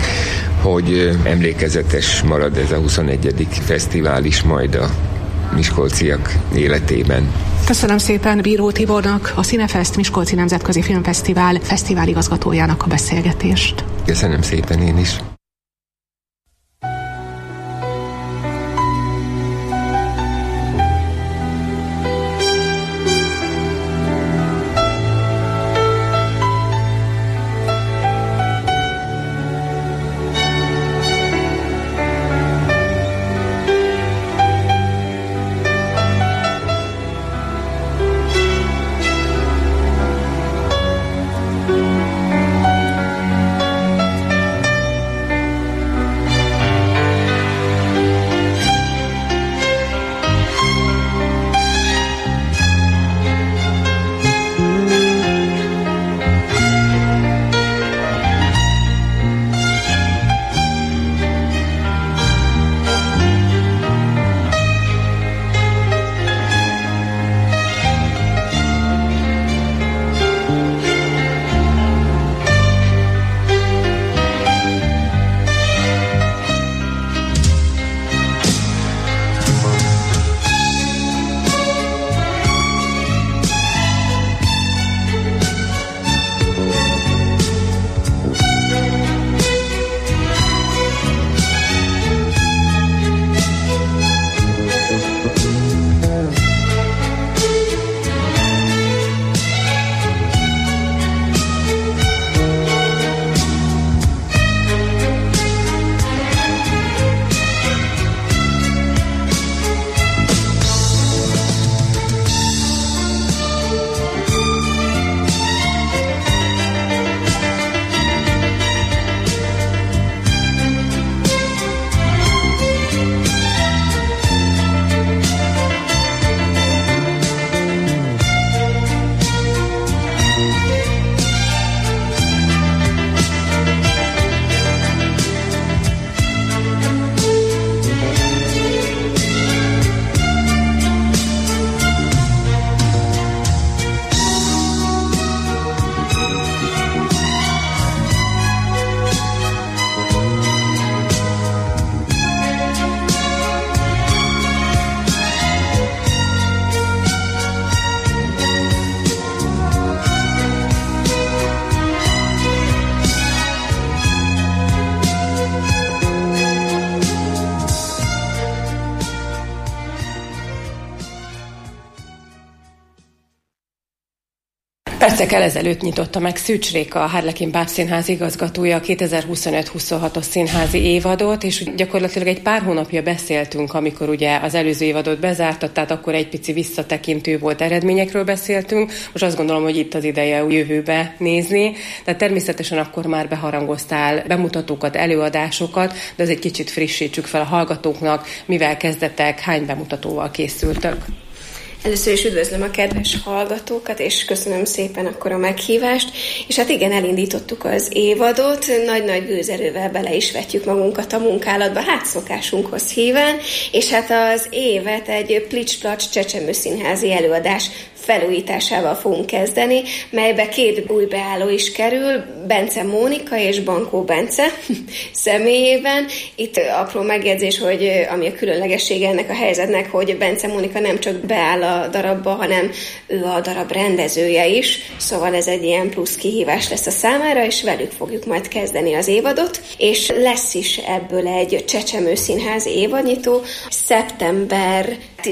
hogy emlékezetes marad ez a 21. fesztivál is majd a miskolciak életében. Köszönöm szépen Bíró Tibornak, a Cinefest Miskolci Nemzetközi Filmfesztivál fesztiváligazgatójának a beszélgetést. Köszönöm szépen én is. Percekkel ezelőtt nyitotta meg Szűcs Réka, a Harlekin Bábszínház igazgatója a 2025-26-os színházi évadot, és gyakorlatilag egy pár hónapja beszéltünk, amikor ugye az előző évadot bezártad, tehát akkor egy pici visszatekintő volt, eredményekről beszéltünk. Most azt gondolom, hogy itt az ideje jövőbe nézni, tehát természetesen akkor már beharangoztál bemutatókat, előadásokat, de az egy kicsit frissítsük fel a hallgatóknak, mivel kezdetek, hány bemutatóval készültök. Először is üdvözlöm a kedves hallgatókat, és köszönöm szépen akkor a meghívást. És hát igen, elindítottuk az évadot, nagy-nagy gőzerővel bele is vetjük magunkat a munkálatba, hát szokásunkhoz híven, és hát az évet egy plics-placs csecsemőszínházi előadás felújításával fogunk kezdeni, melybe 2 új beálló is kerül, Bence Mónika és Bankó Bence személyében. Itt apró megjegyzés, hogy ami a különlegessége ennek a helyzetnek, hogy Bence Mónika nem csak beáll a darabba, hanem ő a darab rendezője is, szóval ez egy ilyen plusz kihívás lesz a számára, és velük fogjuk majd kezdeni az évadot, és lesz is ebből egy csecsemőszínház évadnyitó, szeptember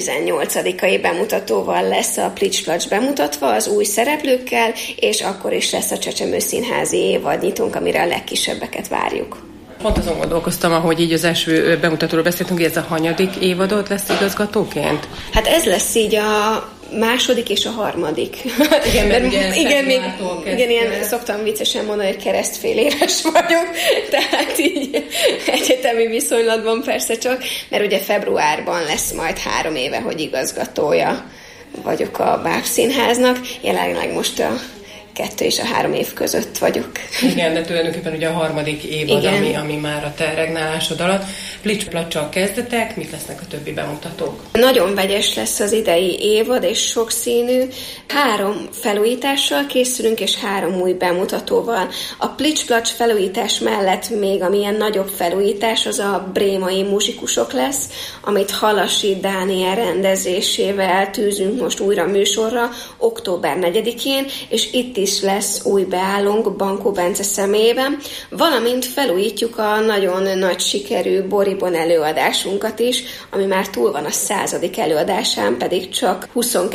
18-ai bemutatóval lesz a plics-placs bemutatva az új szereplőkkel, és akkor is lesz a csecsemőszínházi évadnyitónk, amire a legkisebbeket várjuk. Pont azon gondolkoztam, ahogy így az első bemutatóról beszéltünk, hogy ez a hanyadik évadot lesz igazgatóként? Hát ez lesz így a második és a harmadik. Igen, mert igen, ilyen szoktam viccesen mondani, hogy keresztféléves vagyok, tehát így egyetemi viszonylatban persze csak, mert ugye februárban lesz majd 3 éve, hogy igazgatója vagyok a Bábszínháznak, jelenleg most a 2 és a 3 év között vagyok. Igen, de tulajdonképpen ugye a harmadik évad, ami már a te regnálásod alatt. Plics-placsal kezdetek, mik lesznek a többi bemutatók? Nagyon vegyes lesz az idei évad, és sokszínű. 3 felújítással készülünk, és 3 új bemutatóval. A plics-placs felújítás mellett még amilyen nagyobb felújítás, az a brémai muzsikusok lesz, amit Halasi Dániel rendezésével tűzünk most újra műsorra, október 4-én, és itt is lesz új beállónk Bankó Bence személyében, valamint felújítjuk a nagyon nagy sikerű Boribon előadásunkat is, ami már túl van a 100. előadásán, pedig csak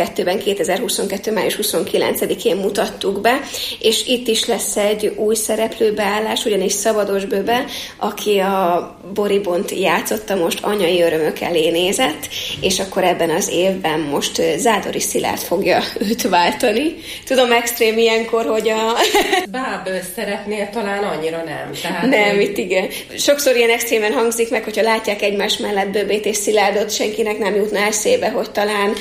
2022. május 29-én mutattuk be, és itt is lesz egy új szereplőbeállás, ugyanis Szabados Böbe, aki a Boribont játszotta, most anyai örömök elé nézett, és akkor ebben az évben most Zádori Szilárd fogja őt váltani. Tudom, extrém ilyenkor, hogy a... Báb szerepnél talán annyira nem. Tehát nem, itt igen. Sokszor ilyen extrémen hangzik meg, hogyha látják egymás mellett Böbét és Szilárdot, senkinek nem jutna eszébe, hogy talán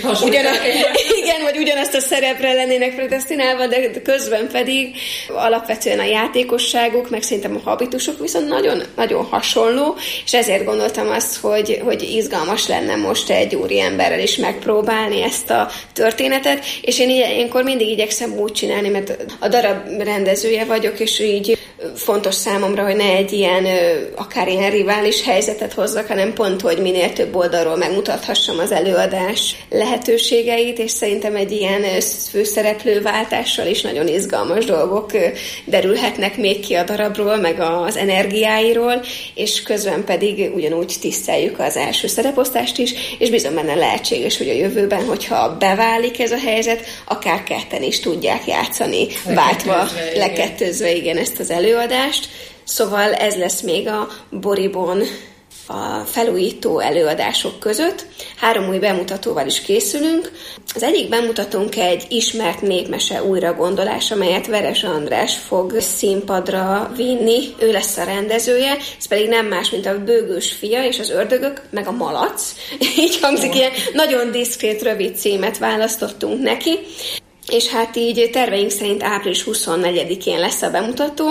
ugyanazt a szerepre lennének predesztinálva, de közben pedig alapvetően a játékosságuk, meg szerintem a habitusuk viszont nagyon, nagyon hasonló, és ezért gondoltam azt, hogy izgalmas lenne most egy úriemberrel is megpróbálni ezt a történetet, és én ilyenkor mindig igyekszem úgy csinálni, mert a darab rendezője vagyok, és így fontos számomra, hogy ne egy ilyen, akár ilyen rivális helyzetet hozzak, hanem pont, hogy minél több oldalról megmutathassam az előadás lehetőségeit, és szerintem egy ilyen főszereplőváltással is nagyon izgalmas dolgok derülhetnek még ki a darabról, meg az energiáiról, és közben pedig ugyanúgy tiszteljük az első szereposztást is, és bizony benne lehetséges, hogy a jövőben, hogyha beválik ez a helyzet, akár ketten is tudják játszani, váltva, lekettőzve igen ezt az előadást. Szóval ez lesz még a Boribon a felújító előadások között. 3 új bemutatóval is készülünk. Az egyik bemutatónk egy ismert népmese újragondolás, amelyet Veres András fog színpadra vinni. Ő lesz a rendezője, ez pedig nem más, mint a Bőgős fia és az ördögök, meg a malac. Így hangzik, ilyen nagyon diszkrét, rövid címet választottunk neki. És hát így terveink szerint április 24-én lesz a bemutató.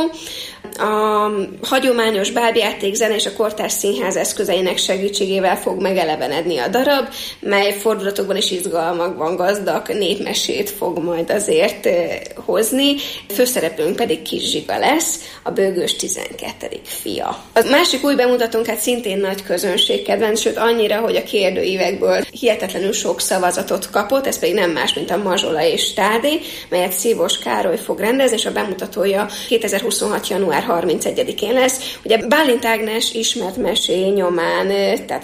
A hagyományos bábjáték, zene és a kortárs színház eszközeinek segítségével fog megelevenedni a darab, mely fordulatokban és izgalmakban gazdag népmesét fog majd azért hozni. Főszereplőnk pedig Kis Zsiga lesz, a Bőgős 12. fia. A másik új bemutatónk hát szintén nagy közönségkedvenc, sőt annyira, hogy a kérdőívekből hihetetlenül sok szavazatot kapott, ez pedig nem más, mint a Mazsola és Társ. Stádé, melyet Szívos Károly fog rendezni, és a bemutatója 2026. január 31-én lesz. Ugye Bálint Ágnes ismert mesé nyomán, tehát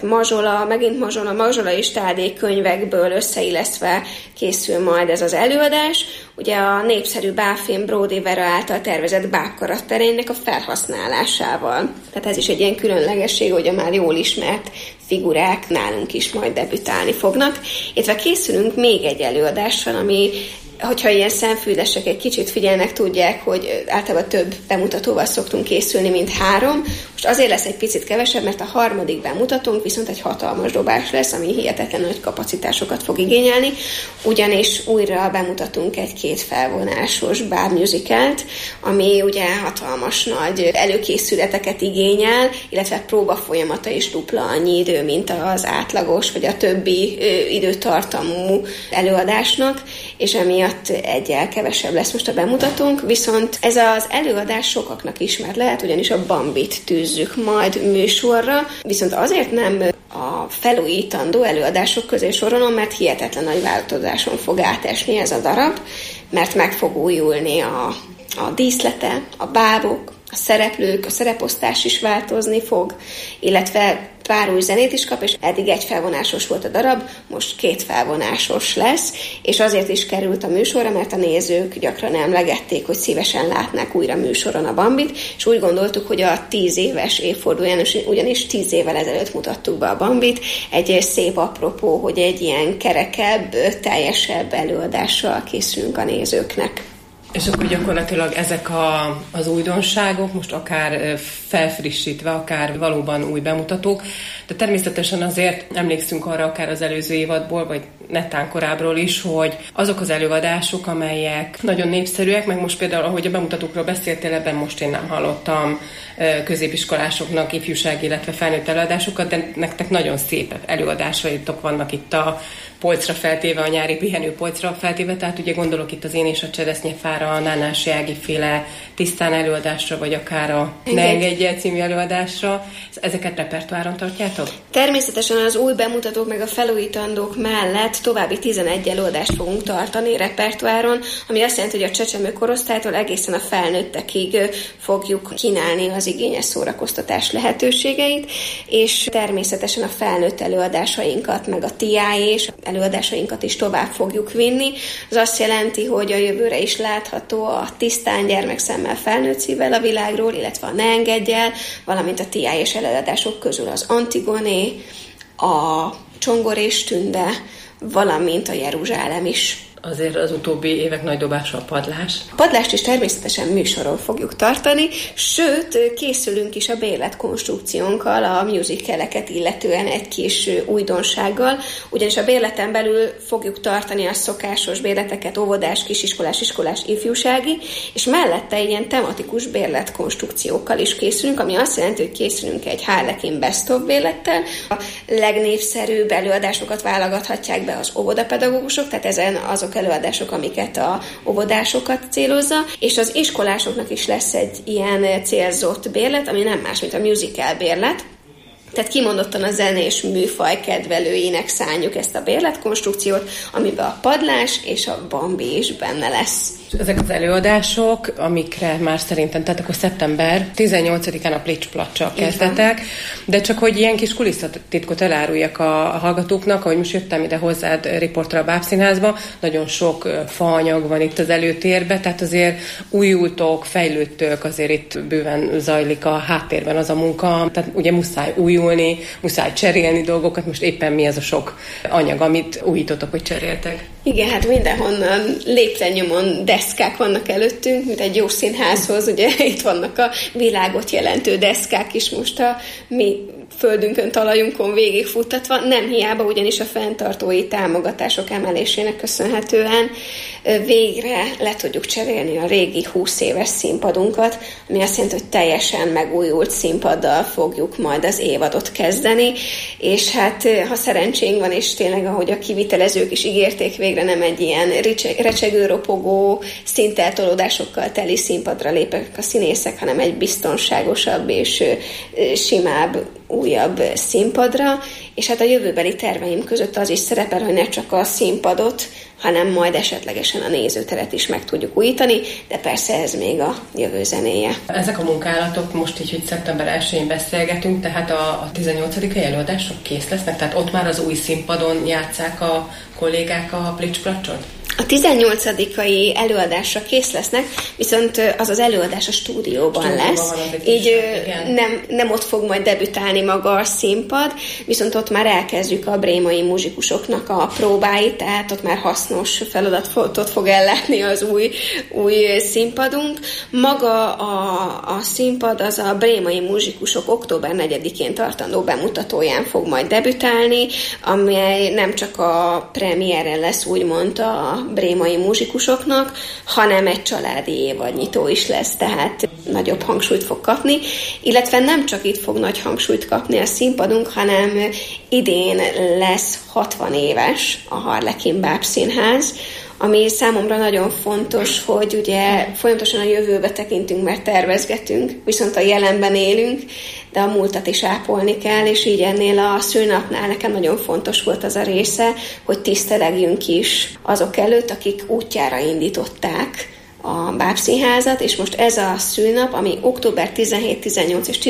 Mazsola és Stádé könyvekből összeillesztve készül majd ez az előadás. Ugye a népszerű bábfilm Bródi Vera által tervezett báb karakterének a felhasználásával. Tehát ez is egy ilyen különlegesség, hogy a már jól ismert figurák nálunk is majd debütálni fognak. Illetve készülünk még egy előadással, ami, hogyha ilyen szemfüldesek egy kicsit figyelnek, tudják, hogy általában több bemutatóval szoktunk készülni, mint 3. Most azért lesz egy picit kevesebb, mert a 3. bemutatónk viszont egy hatalmas dobás lesz, ami hihetetlen nagy kapacitásokat fog igényelni, ugyanis újra bemutatunk egy 2 felvonásos bábmusicalt, ami ugye hatalmas nagy előkészületeket igényel, illetve próba folyamata is dupla annyi idő, mint az átlagos, vagy a többi időtartamú előadásnak, és emiatt egyel kevesebb lesz most a bemutatónk, viszont ez az előadás sokaknak ismert lehet, ugyanis a Bambit tűzzük majd műsorra, viszont azért nem a felújítandó előadások közé sorolom, mert hihetetlen nagy változáson fog átesni ez a darab, mert meg fog újulni a díszlete, a bábok, a szereplők, a szereposztás is változni fog, illetve pár új zenét is kap, és eddig 1 felvonásos volt a darab, most 2 felvonásos lesz, és azért is került a műsorra, mert a nézők gyakran emlegették, hogy szívesen látnák újra műsoron a Bambit, és úgy gondoltuk, hogy a 10 éves évfordulóján, ugyanis 10 évvel ezelőtt mutattuk be a Bambit, egy szép apropó, hogy egy ilyen kerekebb, teljesebb előadással készülünk a nézőknek. És akkor gyakorlatilag ezek az újdonságok, most akár felfrissítve, akár valóban új bemutatók, de természetesen azért emlékszünk arra akár az előző évadból, vagy netán korábbról is, hogy azok az előadások, amelyek nagyon népszerűek, meg most például, ahogy a bemutatókról beszéltél, ebben most én nem hallottam középiskolásoknak ifjúsági, illetve felnőtt előadásokat, de nektek nagyon szép előadásaitok vannak itt a polcra feltéve, a nyári pihenő polcra feltéve, tehát ugye gondolok itt az Én és a Cseresznyefára, a Nánás Jági féle Tisztán előadásra, vagy akár a Ne engedj el című előadásra. Ezeket repertoáron tartjátok? Természetesen az új bemutatók meg a felújítandók mellett további 11 előadást fogunk tartani repertoáron, ami azt jelenti, hogy a csecsemő korosztálytól egészen a felnőttekig fogjuk kínálni az igényes szórakoztatás lehetőségeit, és természetesen a felnőtt előadásainkat, meg a TIA-és előadásainkat is tovább fogjuk vinni. Az azt jelenti, hogy a jövőre is látható a Tisztán gyermekszemmel felnőtt szívvel a világról, illetve a Ne engedj el, valamint a TIA-és előadások közül az Antigoné, a Csongor és Tünde, valamint a Jeruzsálem is. Azért az utóbbi évek nagy dobása a Padlás. A Padlást is természetesen műsoron fogjuk tartani, sőt, készülünk is a bérletkonstrukciónkkal, a musicaleket illetően egy kis újdonsággal, ugyanis a bérleten belül fogjuk tartani a szokásos bérleteket, óvodás, kisiskolás, iskolás, ifjúsági, és mellette ilyen tematikus bérletkonstrukciókkal is készülünk, ami azt jelenti, hogy készülünk egy Harlequin Best of bérlettel. A legnépszerűbb előadásokat válogathatják be az óvodapedagógusok, tehát ezen azok előadások, amiket a óvodásokat célozza, és az iskolásoknak is lesz egy ilyen célzott bérlet, ami nem más, mint a musical bérlet. Tehát kimondottan a zenés műfaj kedvelőinek szánjuk ezt a bérletkonstrukciót, amiben a Padlás és a Bambi is benne lesz. Ezek az előadások, amikre már szerintem, tehát akkor szeptember 18-án a Plics-Placsal kezdetek, de csak hogy ilyen kis kulisszatitkot eláruljak a hallgatóknak, ahogy most jöttem ide hozzád riportra a Bábszínházba, nagyon sok faanyag van itt az előtérben, tehát azért újultok, fejlődtök, azért itt bőven zajlik a háttérben az a munka, tehát ugye muszáj újulni, muszáj cserélni dolgokat, most éppen mi az a sok anyag, amit újítotok, hogy cseréltek? Igen, hát mindenhonnan léptennyomon deszkák vannak előttünk, mint egy jó színházhoz, ugye itt vannak a világot jelentő deszkák is most a mi földünkön, talajunkon végigfuttatva, nem hiába, ugyanis a fenntartói támogatások emelésének köszönhetően végre le tudjuk cserélni a régi 20 éves színpadunkat, ami azt jelenti, hogy teljesen megújult színpaddal fogjuk majd az évadot kezdeni, és hát ha szerencsénk van, és tényleg ahogy a kivitelezők is ígérték, végre nem egy ilyen recsegő, ropogó, színteltolódásokkal teli színpadra lépek a színészek, hanem egy biztonságosabb és simább, újabb színpadra, és hát a jövőbeli terveim között az is szerepel, hogy ne csak a színpadot hanem majd esetlegesen a nézőteret is meg tudjuk újítani, de persze ez még a jövő zenéje. Ezek a munkálatok most így, hogy szeptember 1-én beszélgetünk, tehát a 18. előadások kész lesznek, tehát ott már az új színpadon játsszák a kollégák a plics-placsot? A 18-ai előadásra kész lesznek, viszont az előadás a stúdióban lesz, így nem ott fog majd debütálni maga a színpad, viszont ott már elkezdjük a brémai muzsikusoknak a próbáit, tehát ott már hasznos feladatot fog ellátni az új színpadunk. Maga a színpad az a brémai muzsikusok október 4-én tartandó bemutatóján fog majd debütálni, amely nem csak a premiéren lesz úgymond a brémai muzsikusoknak, hanem egy családi évadnyitó is lesz, tehát nagyobb hangsúlyt fog kapni, illetve nem csak itt fog nagy hangsúlyt kapni a színpadunk, hanem idén lesz 60 éves a Harlekin Bábszínház, ami számomra nagyon fontos, hogy ugye folyamatosan a jövőbe tekintünk, mert tervezgetünk, viszont a jelenben élünk, de a múltat is ápolni kell, és így ennél a szülnapnál nekem nagyon fontos volt az a része, hogy tisztelegjünk is azok előtt, akik útjára indították a Bábszínházat, és most ez a szülnap, ami október 17, 18 és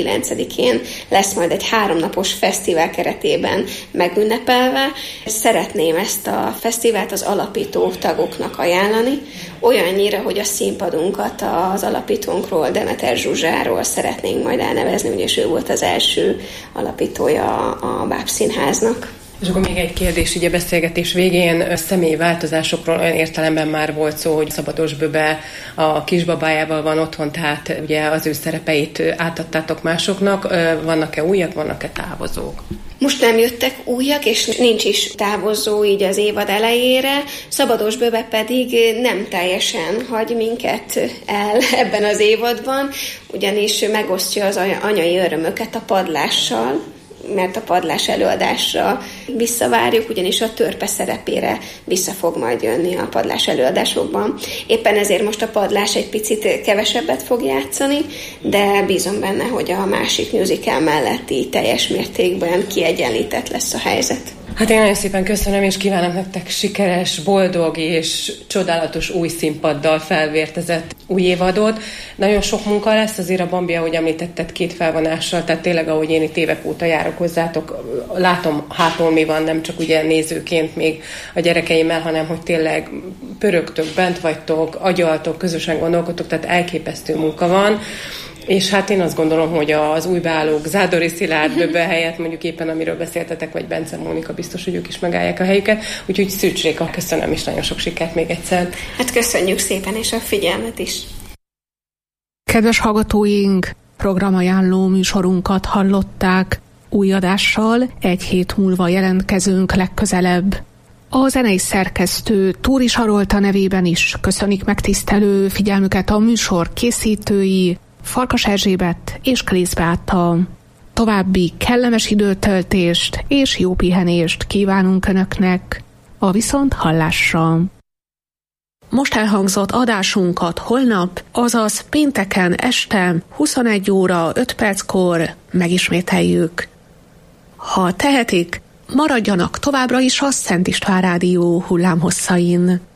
19-én lesz majd egy 3 napos fesztivál keretében megünnepelve. Szeretném ezt a fesztivált az alapító tagoknak ajánlani, olyannyira, hogy a színpadunkat az alapítónkról, Demeter Zsuzsáról szeretnénk majd elnevezni, ugyanis ő volt az első alapítója a Bábszínháznak. És akkor még egy kérdés, így a beszélgetés végén személyi változásokról olyan értelemben már volt szó, hogy Szabados Böbe a kisbabájával van otthon, tehát ugye az ő szerepeit átadtátok másoknak. Vannak-e újak, vannak-e távozók? Most nem jöttek újak, és nincs is távozó így az évad elejére. Szabados Böbe pedig nem teljesen hagy minket el ebben az évadban, ugyanis megosztja az anyai örömöket a padlással, mert a padlás előadásra visszavárjuk, ugyanis a törpe szerepére vissza fog majd jönni a padlás előadásokban. Éppen ezért most a padlás egy picit kevesebbet fog játszani, de bízom benne, hogy a másik musical mellett így teljes mértékben kiegyenlített lesz a helyzet. Hát én nagyon szépen köszönöm, és kívánok nektek sikeres, boldog és csodálatos új színpaddal felvértezett új évadot. Nagyon sok munka lesz, azért a Bambi, ahogy említetted, 2 felvonással, tehát tényleg, ahogy én itt évek óta járok hozzátok, látom hátul mi van, nem csak ugye nézőként még a gyerekeimmel, hanem hogy tényleg pörögtök, bent vagytok, agyaltok, közösen gondolkodtok, tehát elképesztő munka van. És hát én azt gondolom, hogy az új beállók Zádori Szilárd Böbe helyett mondjuk éppen amiről beszéltetek, vagy Bence Mónika, biztos, hogy ők is megállják a helyüket. Úgyhogy Szűcs Réka, köszönöm, és nagyon sok sikert még egyszer. Hát köszönjük szépen, és a figyelmet is. Kedves hallgatóink, programajánló műsorunkat hallották. Új adással 1 hét múlva jelentkezünk legközelebb. A zenei szerkesztő Túri Sarolta nevében is köszönik megtisztelő figyelmüket a műsor készítői, Farkas Erzsébet és Klész Beáta. További kellemes időtöltést és jó pihenést kívánunk Önöknek. A viszonthallásra. Most elhangzott adásunkat holnap, azaz pénteken este 21 óra 5 perckor megismételjük. Ha tehetik, maradjanak továbbra is a Szent István Rádió hullámhosszain.